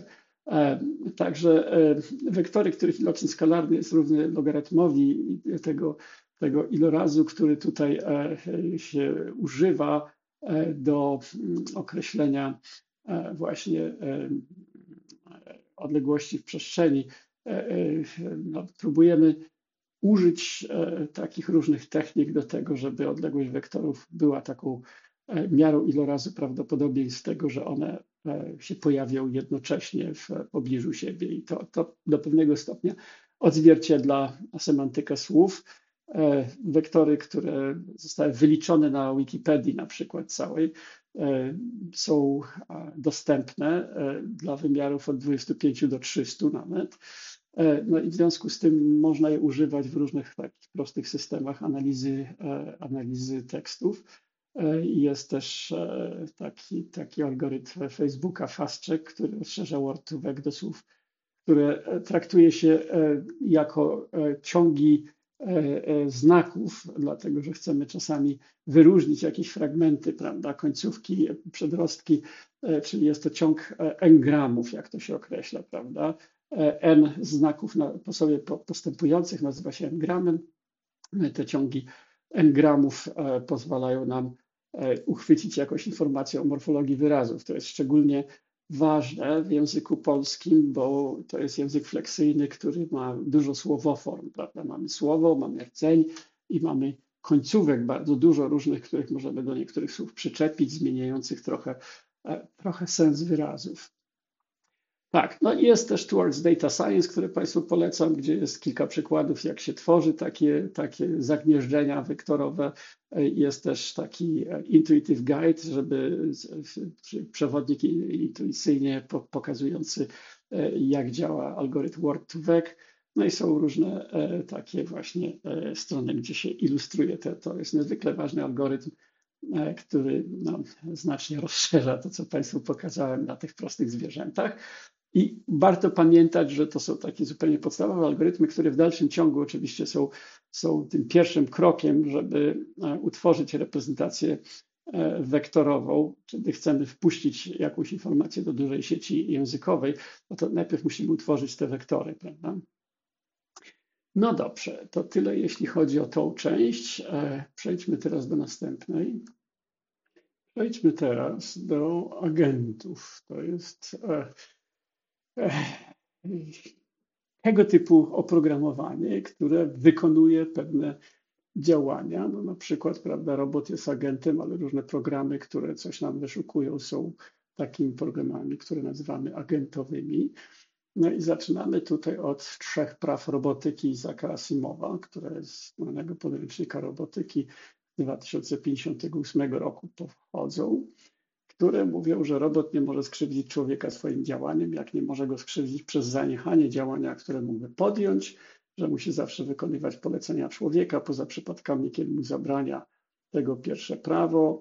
Także wektory, których iloczyn skalarny jest równy logarytmowi tego, tego ilorazu, który tutaj się używa do określenia właśnie odległości w przestrzeni. No, próbujemy użyć takich różnych technik do tego, żeby odległość wektorów była taką miarą ilorazu prawdopodobieństw tego, że one się pojawią jednocześnie w pobliżu siebie, i to, to do pewnego stopnia odzwierciedla semantykę słów. Wektory, które zostały wyliczone na Wikipedii na przykład całej, są dostępne dla wymiarów od dwudziestu pięciu do trzystu nawet. No i w związku z tym można je używać w różnych takich prostych systemach analizy, analizy tekstów. Jest też taki, taki algorytm Facebooka FastCheck, który rozszerza word to vec do słów, które traktuje się jako ciągi znaków, dlatego że chcemy czasami wyróżnić jakieś fragmenty, prawda, końcówki, przedrostki, czyli jest to ciąg n-gramów, jak to się określa, prawda. N znaków na, po sobie postępujących nazywa się n-gramem. Te ciągi n-gramów pozwalają nam uchwycić jakąś informację o morfologii wyrazów. To jest szczególnie ważne w języku polskim, bo to jest język fleksyjny, który ma dużo słowoform, prawda? Mamy słowo, mamy rdzeń i mamy końcówek bardzo dużo różnych, których możemy do niektórych słów przyczepić, zmieniających trochę, trochę sens wyrazów. Tak, no i jest też Towards Data Science, które Państwu polecam, gdzie jest kilka przykładów, jak się tworzy takie, takie zagnieżdżenia wektorowe. Jest też taki intuitive guide, żeby przewodnik intuicyjnie pokazujący, jak działa algorytm word to vec. No i są różne takie właśnie strony, gdzie się ilustruje te. To jest niezwykle ważny algorytm, który no, znacznie rozszerza to, co Państwu pokazałem na tych prostych zwierzętach. I warto pamiętać, że to są takie zupełnie podstawowe algorytmy, które w dalszym ciągu oczywiście są, są tym pierwszym krokiem, żeby utworzyć reprezentację wektorową. Kiedy chcemy wpuścić jakąś informację do dużej sieci językowej, no to najpierw musimy utworzyć te wektory, prawda? No dobrze, to tyle jeśli chodzi o tą część. Przejdźmy teraz do następnej. Przejdźmy teraz do agentów. To jest tego typu oprogramowanie, które wykonuje pewne działania. No na przykład, prawda, robot jest agentem, ale różne programy, które coś nam wyszukują, są takimi programami, które nazywamy agentowymi. No i zaczynamy tutaj od trzech praw robotyki Isaaca Asimowa, które z znanego podręcznika robotyki z dwa tysiące pięćdziesiątego ósmego roku pochodzą, które mówią, że robot nie może skrzywdzić człowieka swoim działaniem, jak nie może go skrzywdzić przez zaniechanie działania, które mógłby podjąć, że musi zawsze wykonywać polecenia człowieka, poza przypadkami, kiedy mu zabrania tego pierwsze prawo,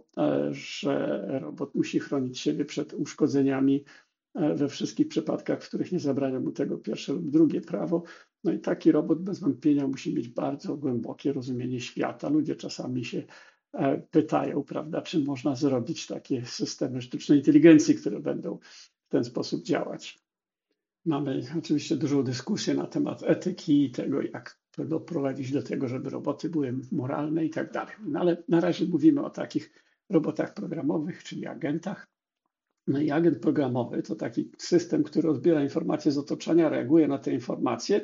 że robot musi chronić siebie przed uszkodzeniami we wszystkich przypadkach, w których nie zabrania mu tego pierwsze lub drugie prawo. No i taki robot bez wątpienia musi mieć bardzo głębokie rozumienie świata. Ludzie czasami się pytają, prawda, czy można zrobić takie systemy sztucznej inteligencji, które będą w ten sposób działać. Mamy oczywiście dużą dyskusję na temat etyki i tego, jak to doprowadzić do tego, żeby roboty były moralne i tak dalej. No ale na razie mówimy o takich robotach programowych, czyli agentach. No i agent programowy to taki system, który odbiera informacje z otoczenia, reaguje na te informacje,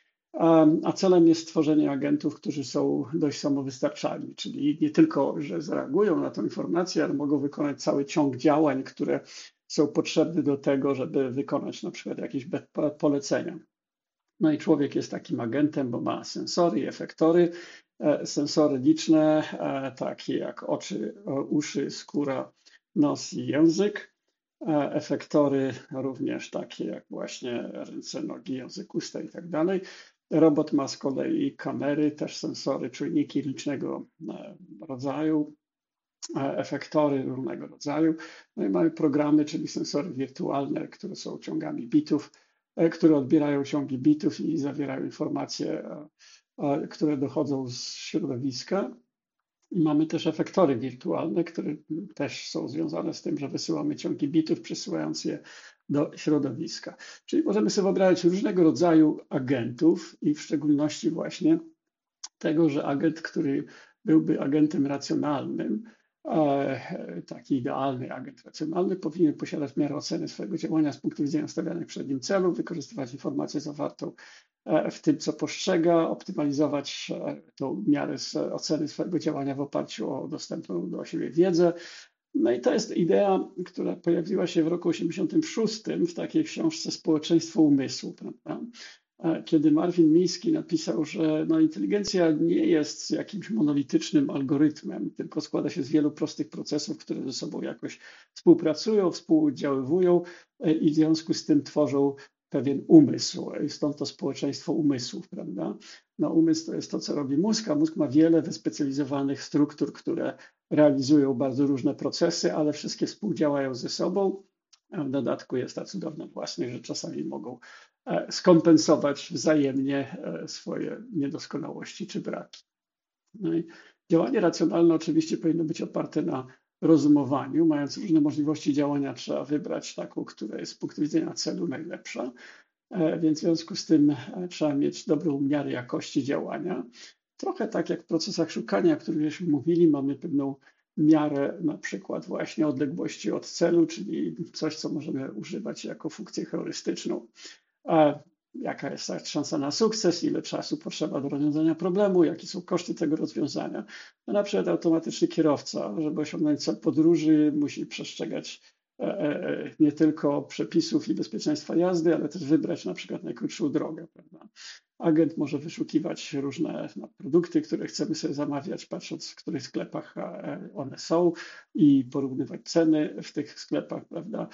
a celem jest stworzenie agentów, którzy są dość samowystarczalni, czyli nie tylko, że zareagują na tę informację, ale mogą wykonać cały ciąg działań, które są potrzebne do tego, żeby wykonać na przykład jakieś polecenia. No i człowiek jest takim agentem, bo ma sensory i efektory, sensory liczne, takie jak oczy, uszy, skóra, nos i język. Efektory również takie jak właśnie ręce, nogi, język, usta i tak dalej. Robot ma z kolei kamery, też sensory, czujniki licznego rodzaju, efektory różnego rodzaju. No i mamy programy, czyli sensory wirtualne, które są ciągami bitów, które odbierają ciągi bitów i zawierają informacje, które dochodzą z środowiska. I mamy też efektory wirtualne, które też są związane z tym, że wysyłamy ciągi bitów, przesyłając je do środowiska. Czyli możemy sobie wyobrazić różnego rodzaju agentów i w szczególności właśnie tego, że agent, który byłby agentem racjonalnym, taki idealny agent racjonalny powinien posiadać w miarę oceny swojego działania z punktu widzenia stawianych przed nim celów, wykorzystywać informację zawartą w tym, co postrzega, optymalizować tą miarę oceny swojego działania w oparciu o dostępną do siebie wiedzę. No i to jest idea, która pojawiła się w roku osiemdziesiątym szóstym w takiej książce Społeczeństwo umysłu, prawda? kiedy Marvin Minsky napisał, że no, inteligencja nie jest jakimś monolitycznym algorytmem, tylko składa się z wielu prostych procesów, które ze sobą jakoś współpracują, współoddziaływują i w związku z tym tworzą pewien umysł. I stąd to społeczeństwo umysłów, prawda? No, umysł to jest to, co robi mózg, a mózg ma wiele wyspecjalizowanych struktur, które realizują bardzo różne procesy, ale wszystkie współdziałają ze sobą. A w dodatku jest ta cudowna własność, że czasami mogą skompensować wzajemnie swoje niedoskonałości czy braki. No i działanie racjonalne oczywiście powinno być oparte na rozumowaniu. Mając różne możliwości działania, trzeba wybrać taką, która jest z punktu widzenia celu najlepsza. Więc w związku z tym trzeba mieć dobrą miarę jakości działania. Trochę tak jak w procesach szukania, o których żeśmy mówili, mamy pewną miarę na przykład właśnie odległości od celu, czyli coś, co możemy używać jako funkcję heurystyczną. A jaka jest szansa na sukces, ile czasu potrzeba do rozwiązania problemu, jakie są koszty tego rozwiązania. No na przykład automatyczny kierowca, żeby osiągnąć cel podróży, musi przestrzegać nie tylko przepisów i bezpieczeństwa jazdy, ale też wybrać na przykład najkrótszą drogę. Prawda? Agent może wyszukiwać różne no, produkty, które chcemy sobie zamawiać, patrząc w których sklepach one są i porównywać ceny w tych sklepach, prawda?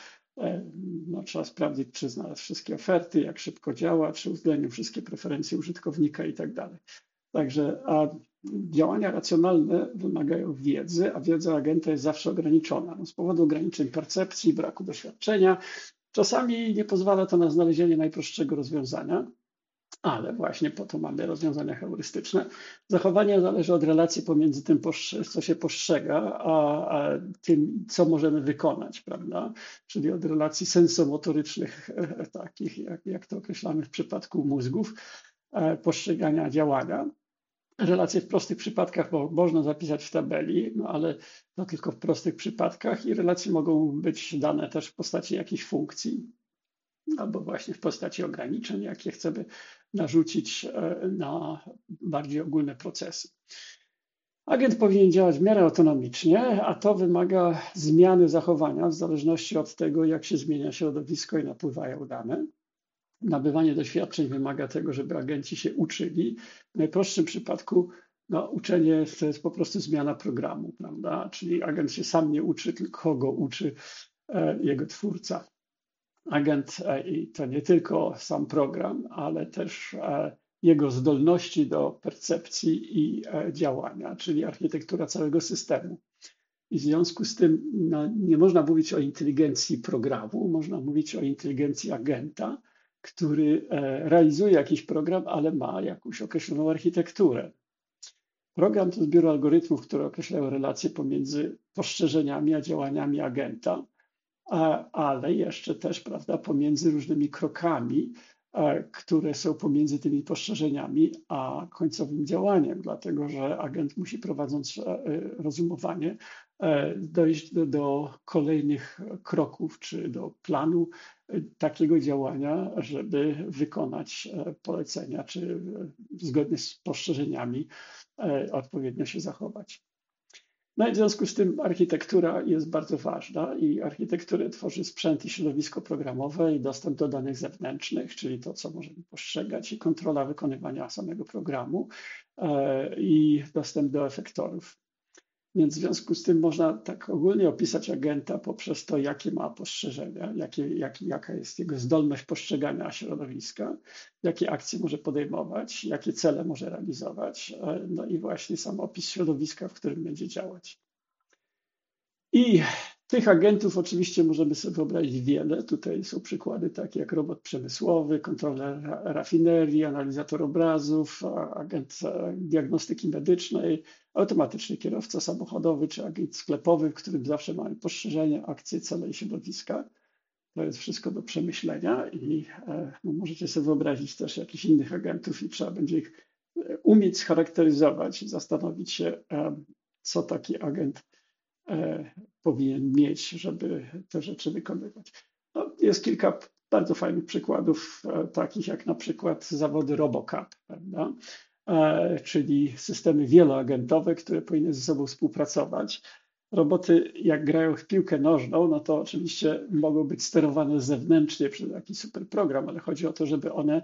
No, trzeba sprawdzić, czy znalazł wszystkie oferty, jak szybko działa, czy uwzględnił wszystkie preferencje użytkownika i tak dalej. Także a działania racjonalne wymagają wiedzy, a wiedza agenta jest zawsze ograniczona. No, z powodu ograniczeń percepcji, braku doświadczenia. Czasami nie pozwala to na znalezienie najprostszego rozwiązania, ale właśnie po to mamy rozwiązania heurystyczne. Zachowanie zależy od relacji pomiędzy tym, co się postrzega, a, a tym, co możemy wykonać, prawda? Czyli od relacji sensomotorycznych, takich jak, jak to określamy w przypadku mózgów, postrzegania działania. Relacje w prostych przypadkach można zapisać w tabeli, no ale to tylko w prostych przypadkach i relacje mogą być dane też w postaci jakichś funkcji albo właśnie w postaci ograniczeń, jakie chcemy narzucić na bardziej ogólne procesy. Agent powinien działać w miarę autonomicznie, a to wymaga zmiany zachowania w zależności od tego, jak się zmienia środowisko i napływają dane. Nabywanie doświadczeń wymaga tego, żeby agenci się uczyli. W najprostszym przypadku no, uczenie to jest po prostu zmiana programu, prawda? Czyli agent się sam nie uczy, tylko go uczy jego twórca. Agent to nie tylko sam program, ale też jego zdolności do percepcji i działania, czyli architektura całego systemu. I w związku z tym no, nie można mówić o inteligencji programu, można mówić o inteligencji agenta, który realizuje jakiś program, ale ma jakąś określoną architekturę. Program to zbiór algorytmów, które określają relacje pomiędzy postrzeżeniami a działaniami agenta, ale jeszcze też, prawda, pomiędzy różnymi krokami, które są pomiędzy tymi postrzeżeniami a końcowym działaniem, dlatego że agent musi, prowadząc rozumowanie, dojść do, do kolejnych kroków czy do planu takiego działania, żeby wykonać polecenia, czy zgodnie z postrzeżeniami odpowiednio się zachować. No i w związku z tym architektura jest bardzo ważna i architekturę tworzy sprzęt i środowisko programowe i dostęp do danych zewnętrznych, czyli to, co możemy postrzegać, i kontrola wykonywania samego programu i dostęp do efektorów. Więc w związku z tym można tak ogólnie opisać agenta poprzez to, jakie ma postrzeżenia, jakie, jak, jaka jest jego zdolność postrzegania środowiska, jakie akcje może podejmować, jakie cele może realizować, no i właśnie sam opis środowiska, w którym będzie działać. I tych agentów oczywiście możemy sobie wyobrazić wiele. Tutaj są przykłady takie jak robot przemysłowy, kontroler rafinerii, analizator obrazów, agent diagnostyki medycznej, automatyczny kierowca samochodowy czy agent sklepowy, w którym zawsze mamy postrzeżenia, akcje, cele i środowiska. To jest wszystko do przemyślenia i no, możecie sobie wyobrazić też jakichś innych agentów i trzeba będzie ich umieć scharakteryzować i zastanowić się, co taki agent powinien mieć, żeby te rzeczy wykonywać. No, jest kilka bardzo fajnych przykładów, takich jak na przykład zawody RoboCup, prawda? Czyli systemy wieloagentowe, które powinny ze sobą współpracować. Roboty, jak grają w piłkę nożną, no to oczywiście mogą być sterowane zewnętrznie przez jakiś super program, ale chodzi o to, żeby one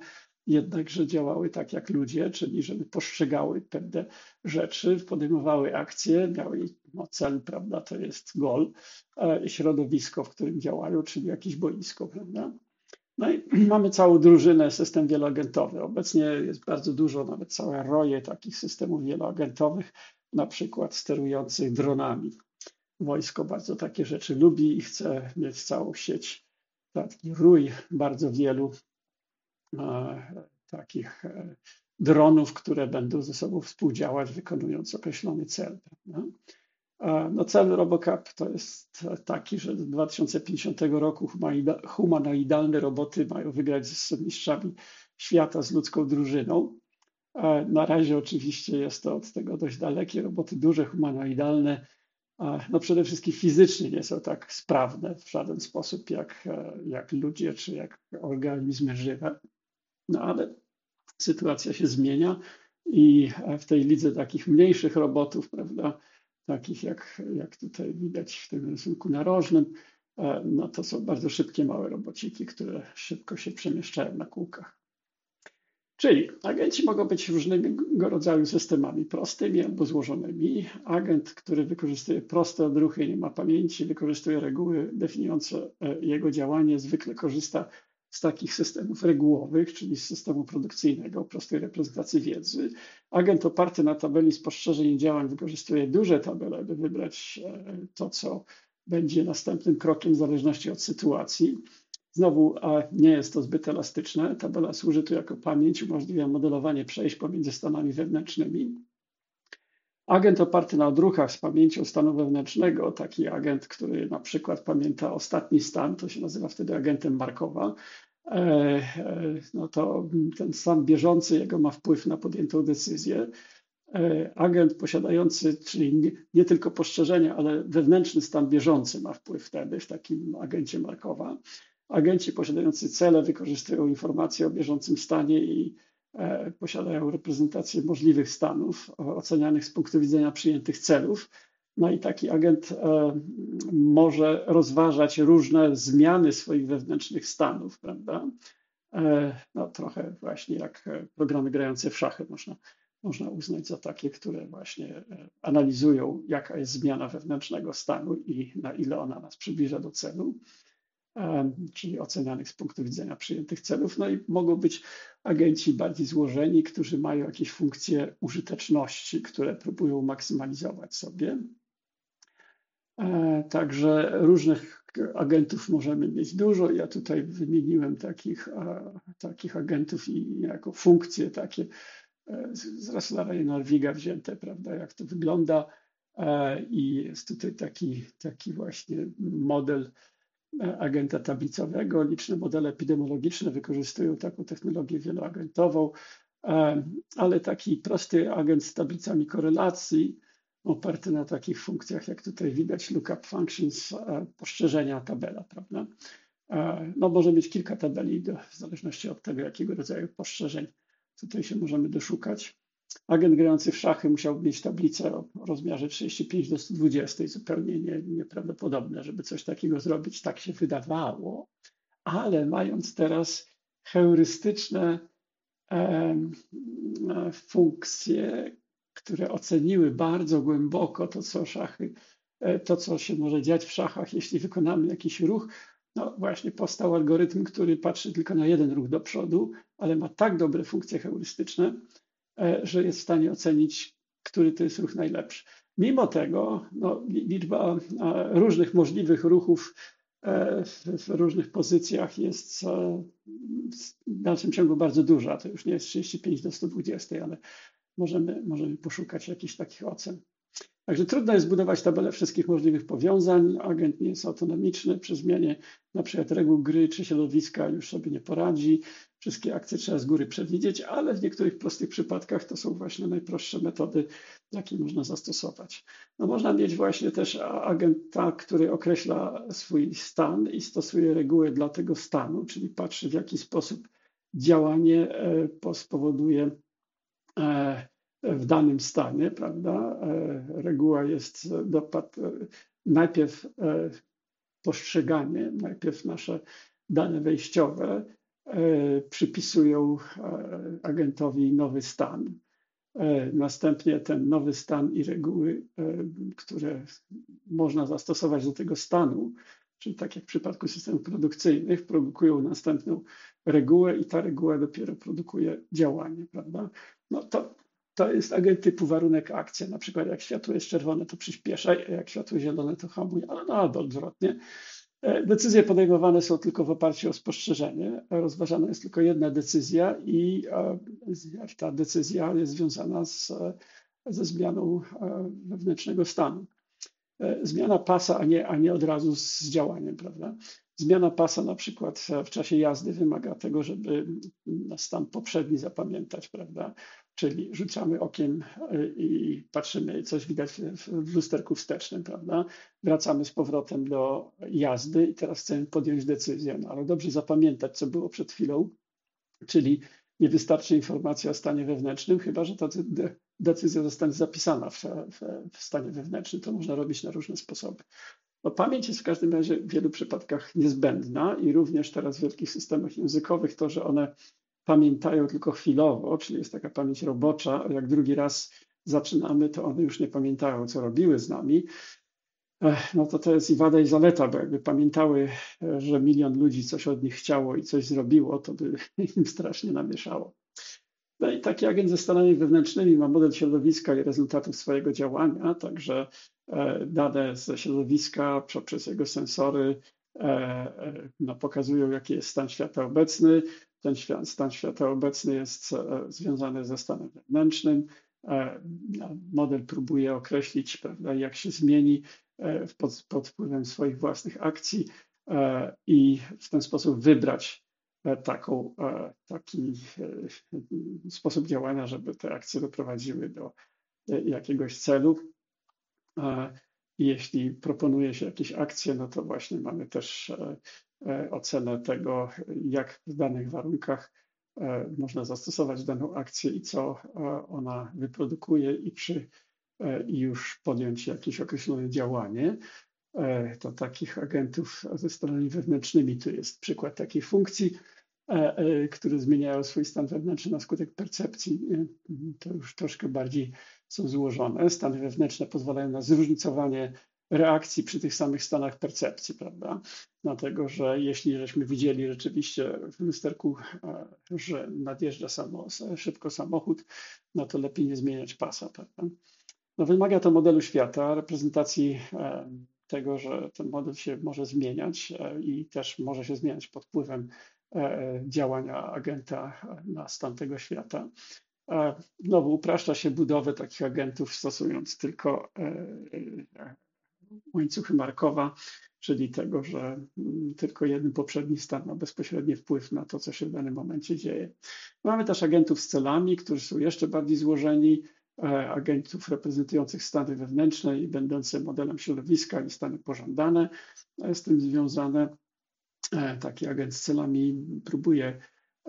jednakże działały tak jak ludzie, czyli żeby postrzegały pewne rzeczy, podejmowały akcje, miały no, cel, prawda, to jest goal, e, środowisko, w którym działają, czyli jakieś boisko, prawda. No i mamy całą drużynę, system wieloagentowy. Obecnie jest bardzo dużo, nawet całe roje takich systemów wieloagentowych, na przykład sterujących dronami. Wojsko bardzo takie rzeczy lubi i chce mieć całą sieć, taki rój bardzo wielu e, takich e, dronów, które będą ze sobą współdziałać, wykonując określony cel. Prawda? No, cel RoboCup to jest taki, że do dwa tysiące pięćdziesiątego roku humanoidalne roboty mają wygrać z mistrzami świata, z ludzką drużyną. Na razie oczywiście jest to od tego dość dalekie. Roboty duże, humanoidalne, no przede wszystkim fizycznie nie są tak sprawne w żaden sposób jak, jak ludzie czy jak organizmy żywe. No ale sytuacja się zmienia i w tej lidze takich mniejszych robotów, prawda, takich jak, jak tutaj widać w tym rysunku narożnym, no to są bardzo szybkie, małe robociki, które szybko się przemieszczają na kółkach. Czyli agenci mogą być różnego rodzaju systemami, prostymi albo złożonymi. Agent, który wykorzystuje proste odruchy, nie ma pamięci, wykorzystuje reguły definiujące jego działanie, zwykle korzysta z takich systemów regułowych, czyli z systemu produkcyjnego, prostej reprezentacji wiedzy. Agent oparty na tabeli spostrzeżeń i działań wykorzystuje duże tabele, by wybrać to, co będzie następnym krokiem w zależności od sytuacji. Znowu nie jest to zbyt elastyczne. Tabela służy tu jako pamięć, umożliwia modelowanie przejść pomiędzy stanami wewnętrznymi. Agent oparty na odruchach z pamięcią stanu wewnętrznego, taki agent, który na przykład pamięta ostatni stan, to się nazywa wtedy agentem Markowa, no to ten stan bieżący jego ma wpływ na podjętą decyzję. Agent posiadający, czyli nie, nie tylko postrzeżenia, ale wewnętrzny stan bieżący ma wpływ wtedy w takim agencie Markowa. Agenci posiadający cele wykorzystują informacje o bieżącym stanie i e, posiadają reprezentację możliwych stanów ocenianych z punktu widzenia przyjętych celów. No i taki agent e, może rozważać różne zmiany swoich wewnętrznych stanów, prawda? E, no trochę właśnie jak programy grające w szachy można, można uznać za takie, które właśnie analizują, jaka jest zmiana wewnętrznego stanu i na ile ona nas przybliża do celu, czyli ocenianych z punktu widzenia przyjętych celów. No i mogą być agenci bardziej złożeni, którzy mają jakieś funkcje użyteczności, które próbują maksymalizować sobie. Także różnych agentów możemy mieć dużo. Ja tutaj wymieniłem takich, takich agentów i jako funkcje takie z Russellara i Narviga wzięte, prawda, jak to wygląda. I jest tutaj taki, taki właśnie model agenta tablicowego. Liczne modele epidemiologiczne wykorzystują taką technologię wieloagentową, ale taki prosty agent z tablicami korelacji, oparty na takich funkcjach, jak tutaj widać, lookup functions, postrzeżenia, tabela, prawda? No może mieć kilka tabeli, do, w zależności od tego, jakiego rodzaju postrzeżeń tutaj się możemy doszukać. Agent grający w szachy musiał mieć tablicę o rozmiarze trzydzieści pięć do stu dwudziestu, zupełnie nie, nieprawdopodobne, żeby coś takiego zrobić, tak się wydawało, ale mając teraz heurystyczne e, funkcje, które oceniły bardzo głęboko to, co szachy, to, co się może dziać w szachach, jeśli wykonamy jakiś ruch, no właśnie powstał algorytm, który patrzy tylko na jeden ruch do przodu, ale ma tak dobre funkcje heurystyczne, że jest w stanie ocenić, który to jest ruch najlepszy. Mimo tego no, liczba różnych możliwych ruchów w różnych pozycjach jest w dalszym ciągu bardzo duża. To już nie jest trzydzieści pięć do stu dwudziestu, ale możemy, możemy poszukać jakichś takich ocen. Także trudno jest zbudować tabelę wszystkich możliwych powiązań. Agent nie jest autonomiczny. Przy zmianie na przykład reguł gry czy środowiska już sobie nie poradzi. Wszystkie akcje trzeba z góry przewidzieć, ale w niektórych prostych przypadkach to są właśnie najprostsze metody, jakie można zastosować. No można mieć właśnie też agenta, który określa swój stan i stosuje reguły dla tego stanu, czyli patrzy, w jaki sposób działanie spowoduje w danym stanie, prawda? Reguła jest dopad, najpierw postrzeganie, najpierw nasze dane wejściowe, przypisują agentowi nowy stan. Następnie ten nowy stan i reguły, które można zastosować do tego stanu, czyli tak jak w przypadku systemów produkcyjnych, produkują następną regułę i ta reguła dopiero produkuje działanie, prawda? No to, to jest agent typu warunek akcja. Na przykład jak światło jest czerwone, to przyspieszaj, a jak światło zielone, to hamuj, ale no albo odwrotnie. Decyzje podejmowane są tylko w oparciu o spostrzeżenie. Rozważana jest tylko jedna decyzja i ta decyzja jest związana z, ze zmianą wewnętrznego stanu. Zmiana pasa, a nie, a nie od razu z działaniem, prawda? Zmiana pasa na przykład w czasie jazdy wymaga tego, żeby stan poprzedni zapamiętać, prawda? Czyli rzucamy okiem i patrzymy, coś widać w lusterku wstecznym, prawda? Wracamy z powrotem do jazdy i teraz chcemy podjąć decyzję, no ale dobrze zapamiętać, co było przed chwilą, czyli nie wystarczy informacja o stanie wewnętrznym, chyba że ta decyzja zostanie zapisana w, w, w stanie wewnętrznym. To można robić na różne sposoby. No, pamięć jest w każdym razie w wielu przypadkach niezbędna i również teraz w wielkich systemach językowych to, że one pamiętają tylko chwilowo, czyli jest taka pamięć robocza, a jak drugi raz zaczynamy, to one już nie pamiętają, co robiły z nami. No to to jest i wada, i zaleta, bo jakby pamiętały, że milion ludzi coś od nich chciało i coś zrobiło, to by im strasznie namieszało. No i taki agent ze stanami wewnętrznymi ma model środowiska i rezultatów swojego działania, także dane ze środowiska poprzez jego sensory no, pokazują, jaki jest stan świata obecny. Ten świat, stan świata obecny jest związany ze stanem wewnętrznym. Model próbuje określić, prawda, jak się zmieni pod, pod wpływem swoich własnych akcji i w ten sposób wybrać taką, taki sposób działania, żeby te akcje doprowadziły do jakiegoś celu. Jeśli proponuje się jakieś akcje, no to właśnie mamy też ocenę tego, jak w danych warunkach można zastosować daną akcję i co ona wyprodukuje i czy już podjąć jakieś określone działanie. To takich agentów ze stronami wewnętrznymi, tu jest przykład takiej funkcji, które zmieniają swój stan wewnętrzny na skutek percepcji. To już troszkę bardziej są złożone. Stany wewnętrzne pozwalają na zróżnicowanie reakcji przy tych samych stanach percepcji, prawda? Dlatego, że jeśli żeśmy widzieli rzeczywiście w lusterku, że nadjeżdża samo, szybko samochód, no to lepiej nie zmieniać pasa, prawda? No wymaga to modelu świata, reprezentacji tego, że ten model się może zmieniać i też może się zmieniać pod wpływem działania agenta na stan tego świata. Znowu upraszcza się budowę takich agentów, stosując tylko łańcuchy Markowa, czyli tego, że tylko jeden poprzedni stan ma bezpośredni wpływ na to, co się w danym momencie dzieje. Mamy też agentów z celami, którzy są jeszcze bardziej złożeni, agentów reprezentujących stany wewnętrzne i będące modelem środowiska i stany pożądane. Z tym związane taki agent z celami próbuje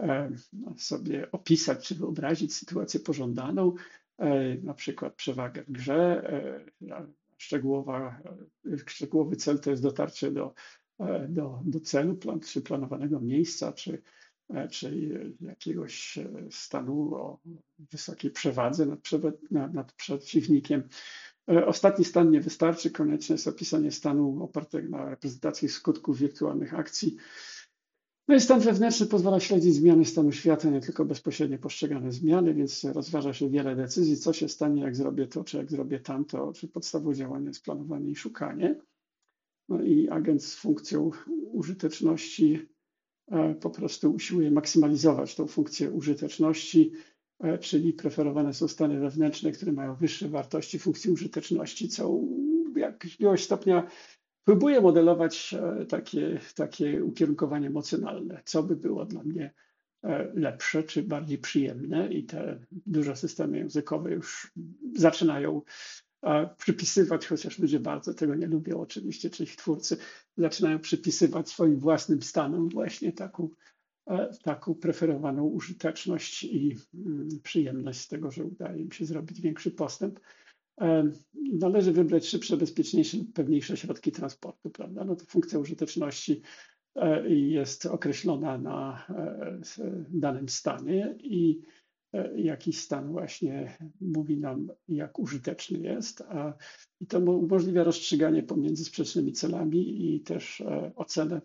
sobie opisać czy wyobrazić sytuację pożądaną, na przykład przewagę w grze. Szczegółowa, szczegółowy cel to jest dotarcie do, do, do celu, plan, czy planowanego miejsca, czy, czy jakiegoś stanu o wysokiej przewadze nad, nad, nad przeciwnikiem. Ostatni stan nie wystarczy, konieczne jest opisanie stanu opartego na reprezentacji skutków wirtualnych akcji. No i stan wewnętrzny pozwala śledzić zmiany stanu świata, nie tylko bezpośrednio postrzegane zmiany, więc rozważa się wiele decyzji, co się stanie, jak zrobię to, czy jak zrobię tamto, czy podstawą działania jest planowanie i szukanie. No i agent z funkcją użyteczności po prostu usiłuje maksymalizować tą funkcję użyteczności, czyli preferowane są stany wewnętrzne, które mają wyższe wartości funkcji użyteczności, co jakiegoś stopnia próbuję modelować takie, takie ukierunkowanie emocjonalne, co by było dla mnie lepsze czy bardziej przyjemne i te duże systemy językowe już zaczynają przypisywać, chociaż ludzie bardzo tego nie lubią oczywiście, czy ich twórcy, zaczynają przypisywać swoim własnym stanom właśnie taką, taką preferowaną użyteczność i przyjemność z tego, że udaje im się zrobić większy postęp. Należy wybrać szybsze, bezpieczniejsze lub pewniejsze środki transportu, prawda? No to funkcja użyteczności i jest określona na danym stanie i jakiś stan właśnie mówi nam, jak użyteczny jest, a i to umożliwia rozstrzyganie pomiędzy sprzecznymi celami i też ocenę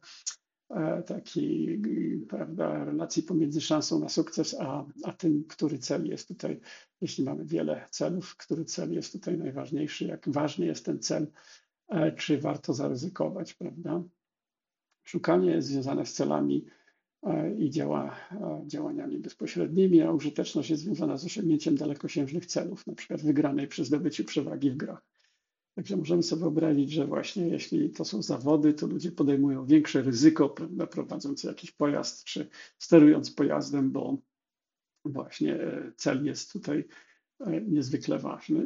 takiej, prawda, relacji pomiędzy szansą na sukces, a, a tym, który cel jest tutaj, jeśli mamy wiele celów, który cel jest tutaj najważniejszy, jak ważny jest ten cel, czy warto zaryzykować, prawda? Szukanie jest związane z celami i działa, działaniami bezpośrednimi, a użyteczność jest związana z osiągnięciem dalekosiężnych celów, na przykład wygranej przy zdobyciu przewagi w grach. Także możemy sobie wyobrazić, że właśnie jeśli to są zawody, to ludzie podejmują większe ryzyko, prawda, prowadząc jakiś pojazd czy sterując pojazdem, bo właśnie cel jest tutaj niezwykle ważny.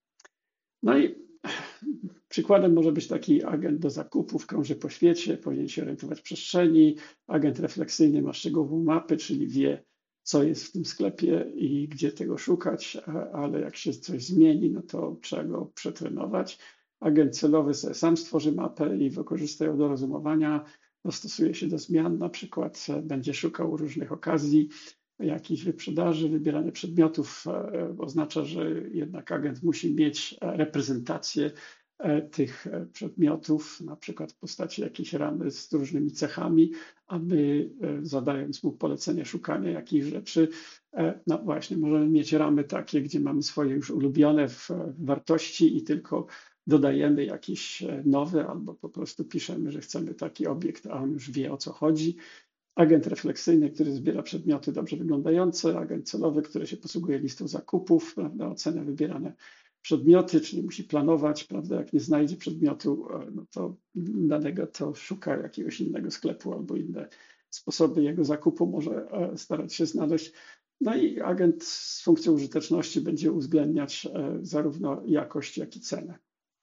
No i przykładem może być taki agent do zakupów, krąży po świecie, powinien się orientować w przestrzeni. Agent refleksyjny ma szczegółową mapę, czyli wie, co jest w tym sklepie i gdzie tego szukać, ale jak się coś zmieni, no to trzeba go przetrenować. Agent celowy sobie sam stworzy mapę i wykorzysta ją do rozumowania, dostosuje się do zmian, na przykład będzie szukał różnych okazji, jakichś wyprzedaży, wybieranie przedmiotów oznacza, że jednak agent musi mieć reprezentację tych przedmiotów, na przykład w postaci jakiejś ramy z różnymi cechami, a my zadając mu polecenie szukania jakichś rzeczy, no właśnie, możemy mieć ramy takie, gdzie mamy swoje już ulubione wartości i tylko dodajemy jakieś nowe, albo po prostu piszemy, że chcemy taki obiekt, a on już wie, o co chodzi. Agent refleksyjny, który zbiera przedmioty dobrze wyglądające, agent celowy, który się posługuje listą zakupów, prawda, ocenia wybierane przedmioty, czyli musi planować, prawda, jak nie znajdzie przedmiotu, no to danego to szuka jakiegoś innego sklepu albo inne sposoby jego zakupu może starać się znaleźć. No i agent z funkcją użyteczności będzie uwzględniać zarówno jakość, jak i cenę.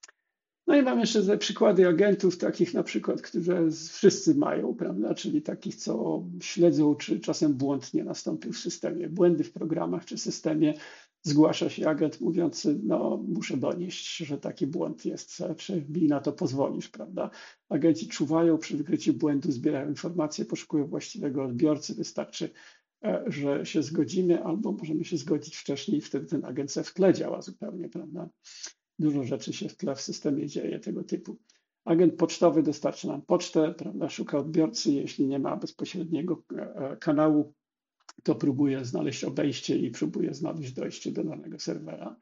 No i mam jeszcze przykłady agentów takich na przykład, które wszyscy mają, prawda, czyli takich, co śledzą, czy czasem błąd nie nastąpił w systemie, błędy w programach czy systemie. Zgłasza się agent mówiący, no muszę donieść, że taki błąd jest, czy mi na to pozwolisz, prawda. Agenci czuwają przy wykryciu błędu, zbierają informacje, poszukują właściwego odbiorcy, wystarczy, że się zgodzimy, albo możemy się zgodzić wcześniej i wtedy ten agent w tle działa zupełnie, prawda. Dużo rzeczy się w tle w systemie dzieje tego typu. Agent pocztowy dostarcza nam pocztę, prawda, szuka odbiorcy, jeśli nie ma bezpośredniego kanału, to próbuje znaleźć obejście i próbuje znaleźć dojście do danego serwera.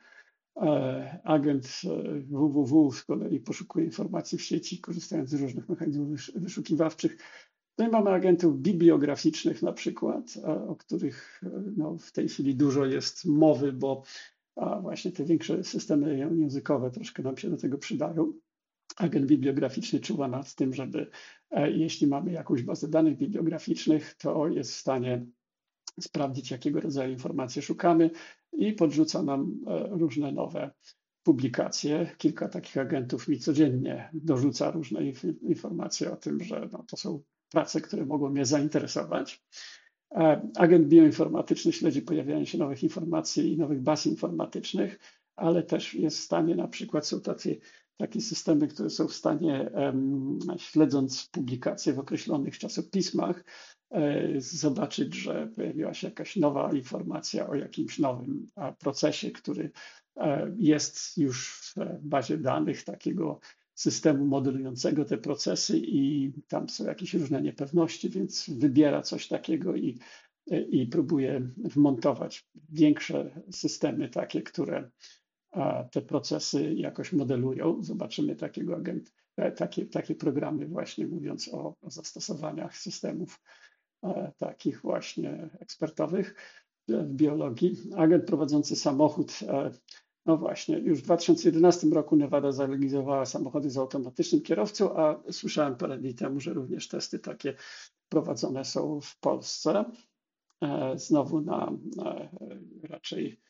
Agent www z kolei poszukuje informacji w sieci, korzystając z różnych mechanizmów wyszukiwawczych. No i mamy agentów bibliograficznych na przykład, o których no, w tej chwili dużo jest mowy, bo a właśnie te większe systemy językowe troszkę nam się do tego przydają. Agent bibliograficzny czuwa nad tym, żeby jeśli mamy jakąś bazę danych bibliograficznych, to jest w stanie sprawdzić, jakiego rodzaju informacje szukamy i podrzuca nam różne nowe publikacje. Kilka takich agentów mi codziennie dorzuca różne informacje o tym, że no, to są prace, które mogą mnie zainteresować. Agent bioinformatyczny śledzi pojawianie się nowych informacji i nowych baz informatycznych, ale też jest w stanie, na przykład są takie, takie systemy, które są w stanie, śledząc publikacje w określonych czasopismach, zobaczyć, że pojawiła się jakaś nowa informacja o jakimś nowym procesie, który jest już w bazie danych takiego systemu modelującego te procesy i tam są jakieś różne niepewności, więc wybiera coś takiego i, i próbuje wmontować większe systemy takie, które te procesy jakoś modelują. Zobaczymy takiego agent, takie, takie programy właśnie mówiąc o, o zastosowaniach systemów takich właśnie ekspertowych w biologii. Agent prowadzący samochód. No właśnie, już w dwa tysiące jedenastym roku Nevada zalegalizowała samochody z automatycznym kierowcą, a słyszałem parę dni temu, że również testy takie prowadzone są w Polsce. Znowu na, na raczej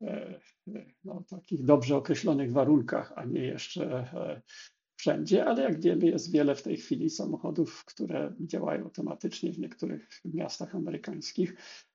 no, takich dobrze określonych warunkach, a nie jeszcze wszędzie, ale jak wiemy, jest wiele w tej chwili samochodów, które działają automatycznie w niektórych miastach amerykańskich.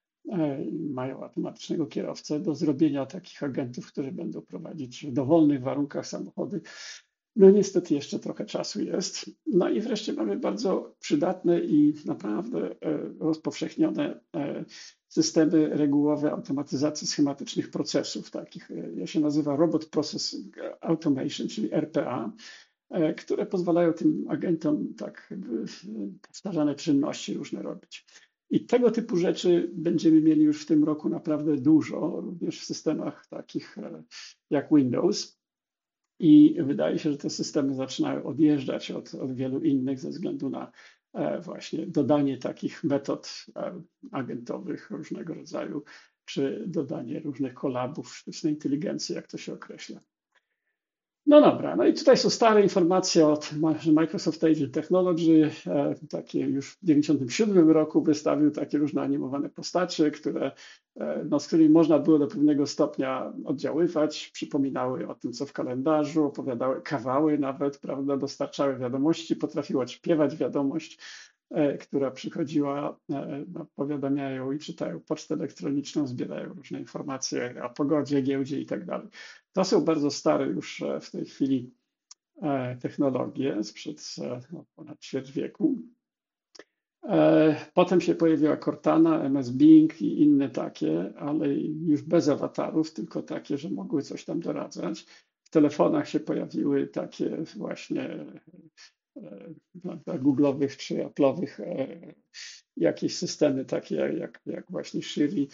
Mają automatycznego kierowcę do zrobienia takich agentów, którzy będą prowadzić w dowolnych warunkach samochody. No niestety jeszcze trochę czasu jest. No i wreszcie mamy bardzo przydatne i naprawdę e, rozpowszechnione e, systemy regułowe automatyzacji schematycznych procesów, takich, e, ja się nazywa Robot Process Automation, czyli R P A, e, które pozwalają tym agentom tak jakby, e, powtarzane czynności różne robić. I tego typu rzeczy będziemy mieli już w tym roku naprawdę dużo, również w systemach takich e, jak Windows. I wydaje się, że te systemy zaczynają odjeżdżać od, od wielu innych ze względu na e, właśnie dodanie takich metod e, agentowych różnego rodzaju, czy dodanie różnych kolabów sztucznej inteligencji, jak to się określa. No dobra, no i tutaj są stare informacje od Microsoft Agent Technology, e, takie już w dziewięćdziesiątym siódmym roku wystawił takie różne animowane postacie, które, e, no, z którymi można było do pewnego stopnia oddziaływać, przypominały o tym, co w kalendarzu, opowiadały kawały nawet, prawda, dostarczały wiadomości, potrafiły odśpiewać wiadomość, e, która przychodziła, e, no, powiadamiają i czytają pocztę elektroniczną, zbierają różne informacje o pogodzie, giełdzie i tak dalej. To są bardzo stare już w tej chwili technologie sprzed no, ponad ćwierć wieku. Potem się pojawiła Cortana, M S Bing i inne takie, ale już bez awatarów, tylko takie, że mogły coś tam doradzać. W telefonach się pojawiły takie właśnie Google'owych czy Apple'owych jakieś systemy takie jak, jak właśnie Siri,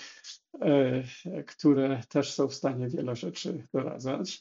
które też są w stanie wiele rzeczy doradzać.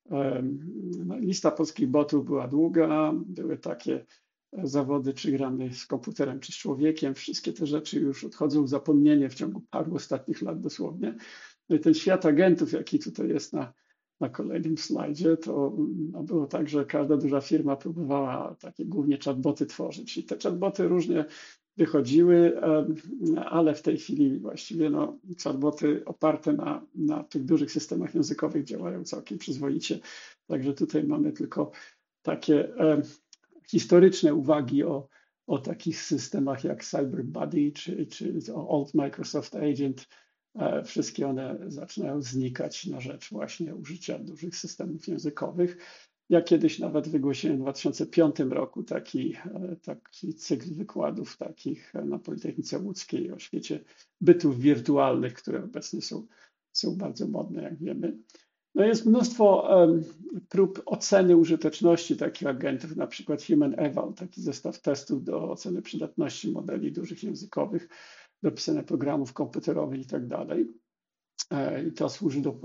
Lista polskich botów była długa, były takie zawody, czy gramy z komputerem, czy z człowiekiem. Wszystkie te rzeczy już odchodzą w zapomnienie w ciągu paru ostatnich lat dosłownie. No i ten świat agentów, jaki tutaj jest na, na kolejnym slajdzie, to no, było tak, że każda duża firma próbowała takie głównie chatboty tworzyć. I te chatboty różnie wychodziły, ale w tej chwili właściwie no, chatboty oparte na, na tych dużych systemach językowych działają całkiem przyzwoicie. Także tutaj mamy tylko takie e, historyczne uwagi o, o takich systemach jak CyberBuddy czy, czy Old Microsoft Agent. E, wszystkie one zaczynają znikać na rzecz właśnie użycia dużych systemów językowych. Ja kiedyś nawet wygłosiłem w dwa tysiące piątym roku taki, taki cykl wykładów takich na Politechnice Łódzkiej o świecie bytów wirtualnych, które obecnie są, są bardzo modne, jak wiemy. No jest mnóstwo um, prób oceny użyteczności takich agentów, na przykład Human Eval, taki zestaw testów do oceny przydatności modeli dużych językowych, do pisania programów komputerowych i tak dalej. I to służy do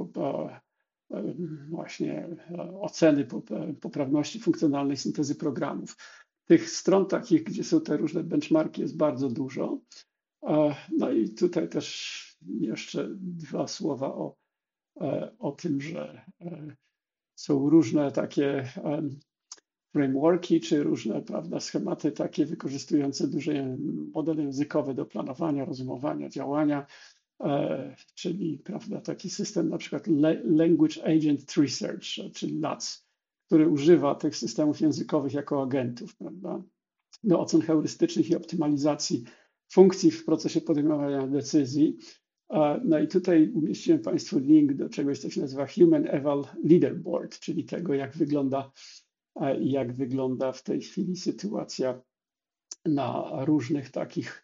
właśnie oceny poprawności funkcjonalnej syntezy programów. Tych stron takich, gdzie są te różne benchmarki, jest bardzo dużo. No i tutaj też jeszcze dwa słowa o, o tym, że są różne takie frameworki, czy różne, prawda, schematy takie wykorzystujące duże modele językowe do planowania, rozumowania, działania, czyli, prawda, taki system na przykład Language Agent Research, czyli L A C, który używa tych systemów językowych jako agentów, prawda, do ocen heurystycznych i optymalizacji funkcji w procesie podejmowania decyzji. No i tutaj umieściłem Państwu link do czegoś, co się nazywa Human Eval Leaderboard, czyli tego, jak wygląda, jak wygląda w tej chwili sytuacja na różnych takich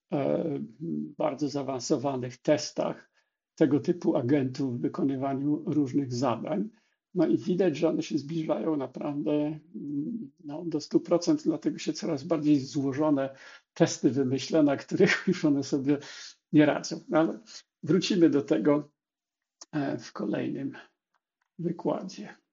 bardzo zaawansowanych testach tego typu agentów w wykonywaniu różnych zadań. No i widać, że one się zbliżają naprawdę no, do stu procent, dlatego się coraz bardziej złożone testy wymyśla, na których już one sobie nie radzą. Ale wrócimy do tego w kolejnym wykładzie.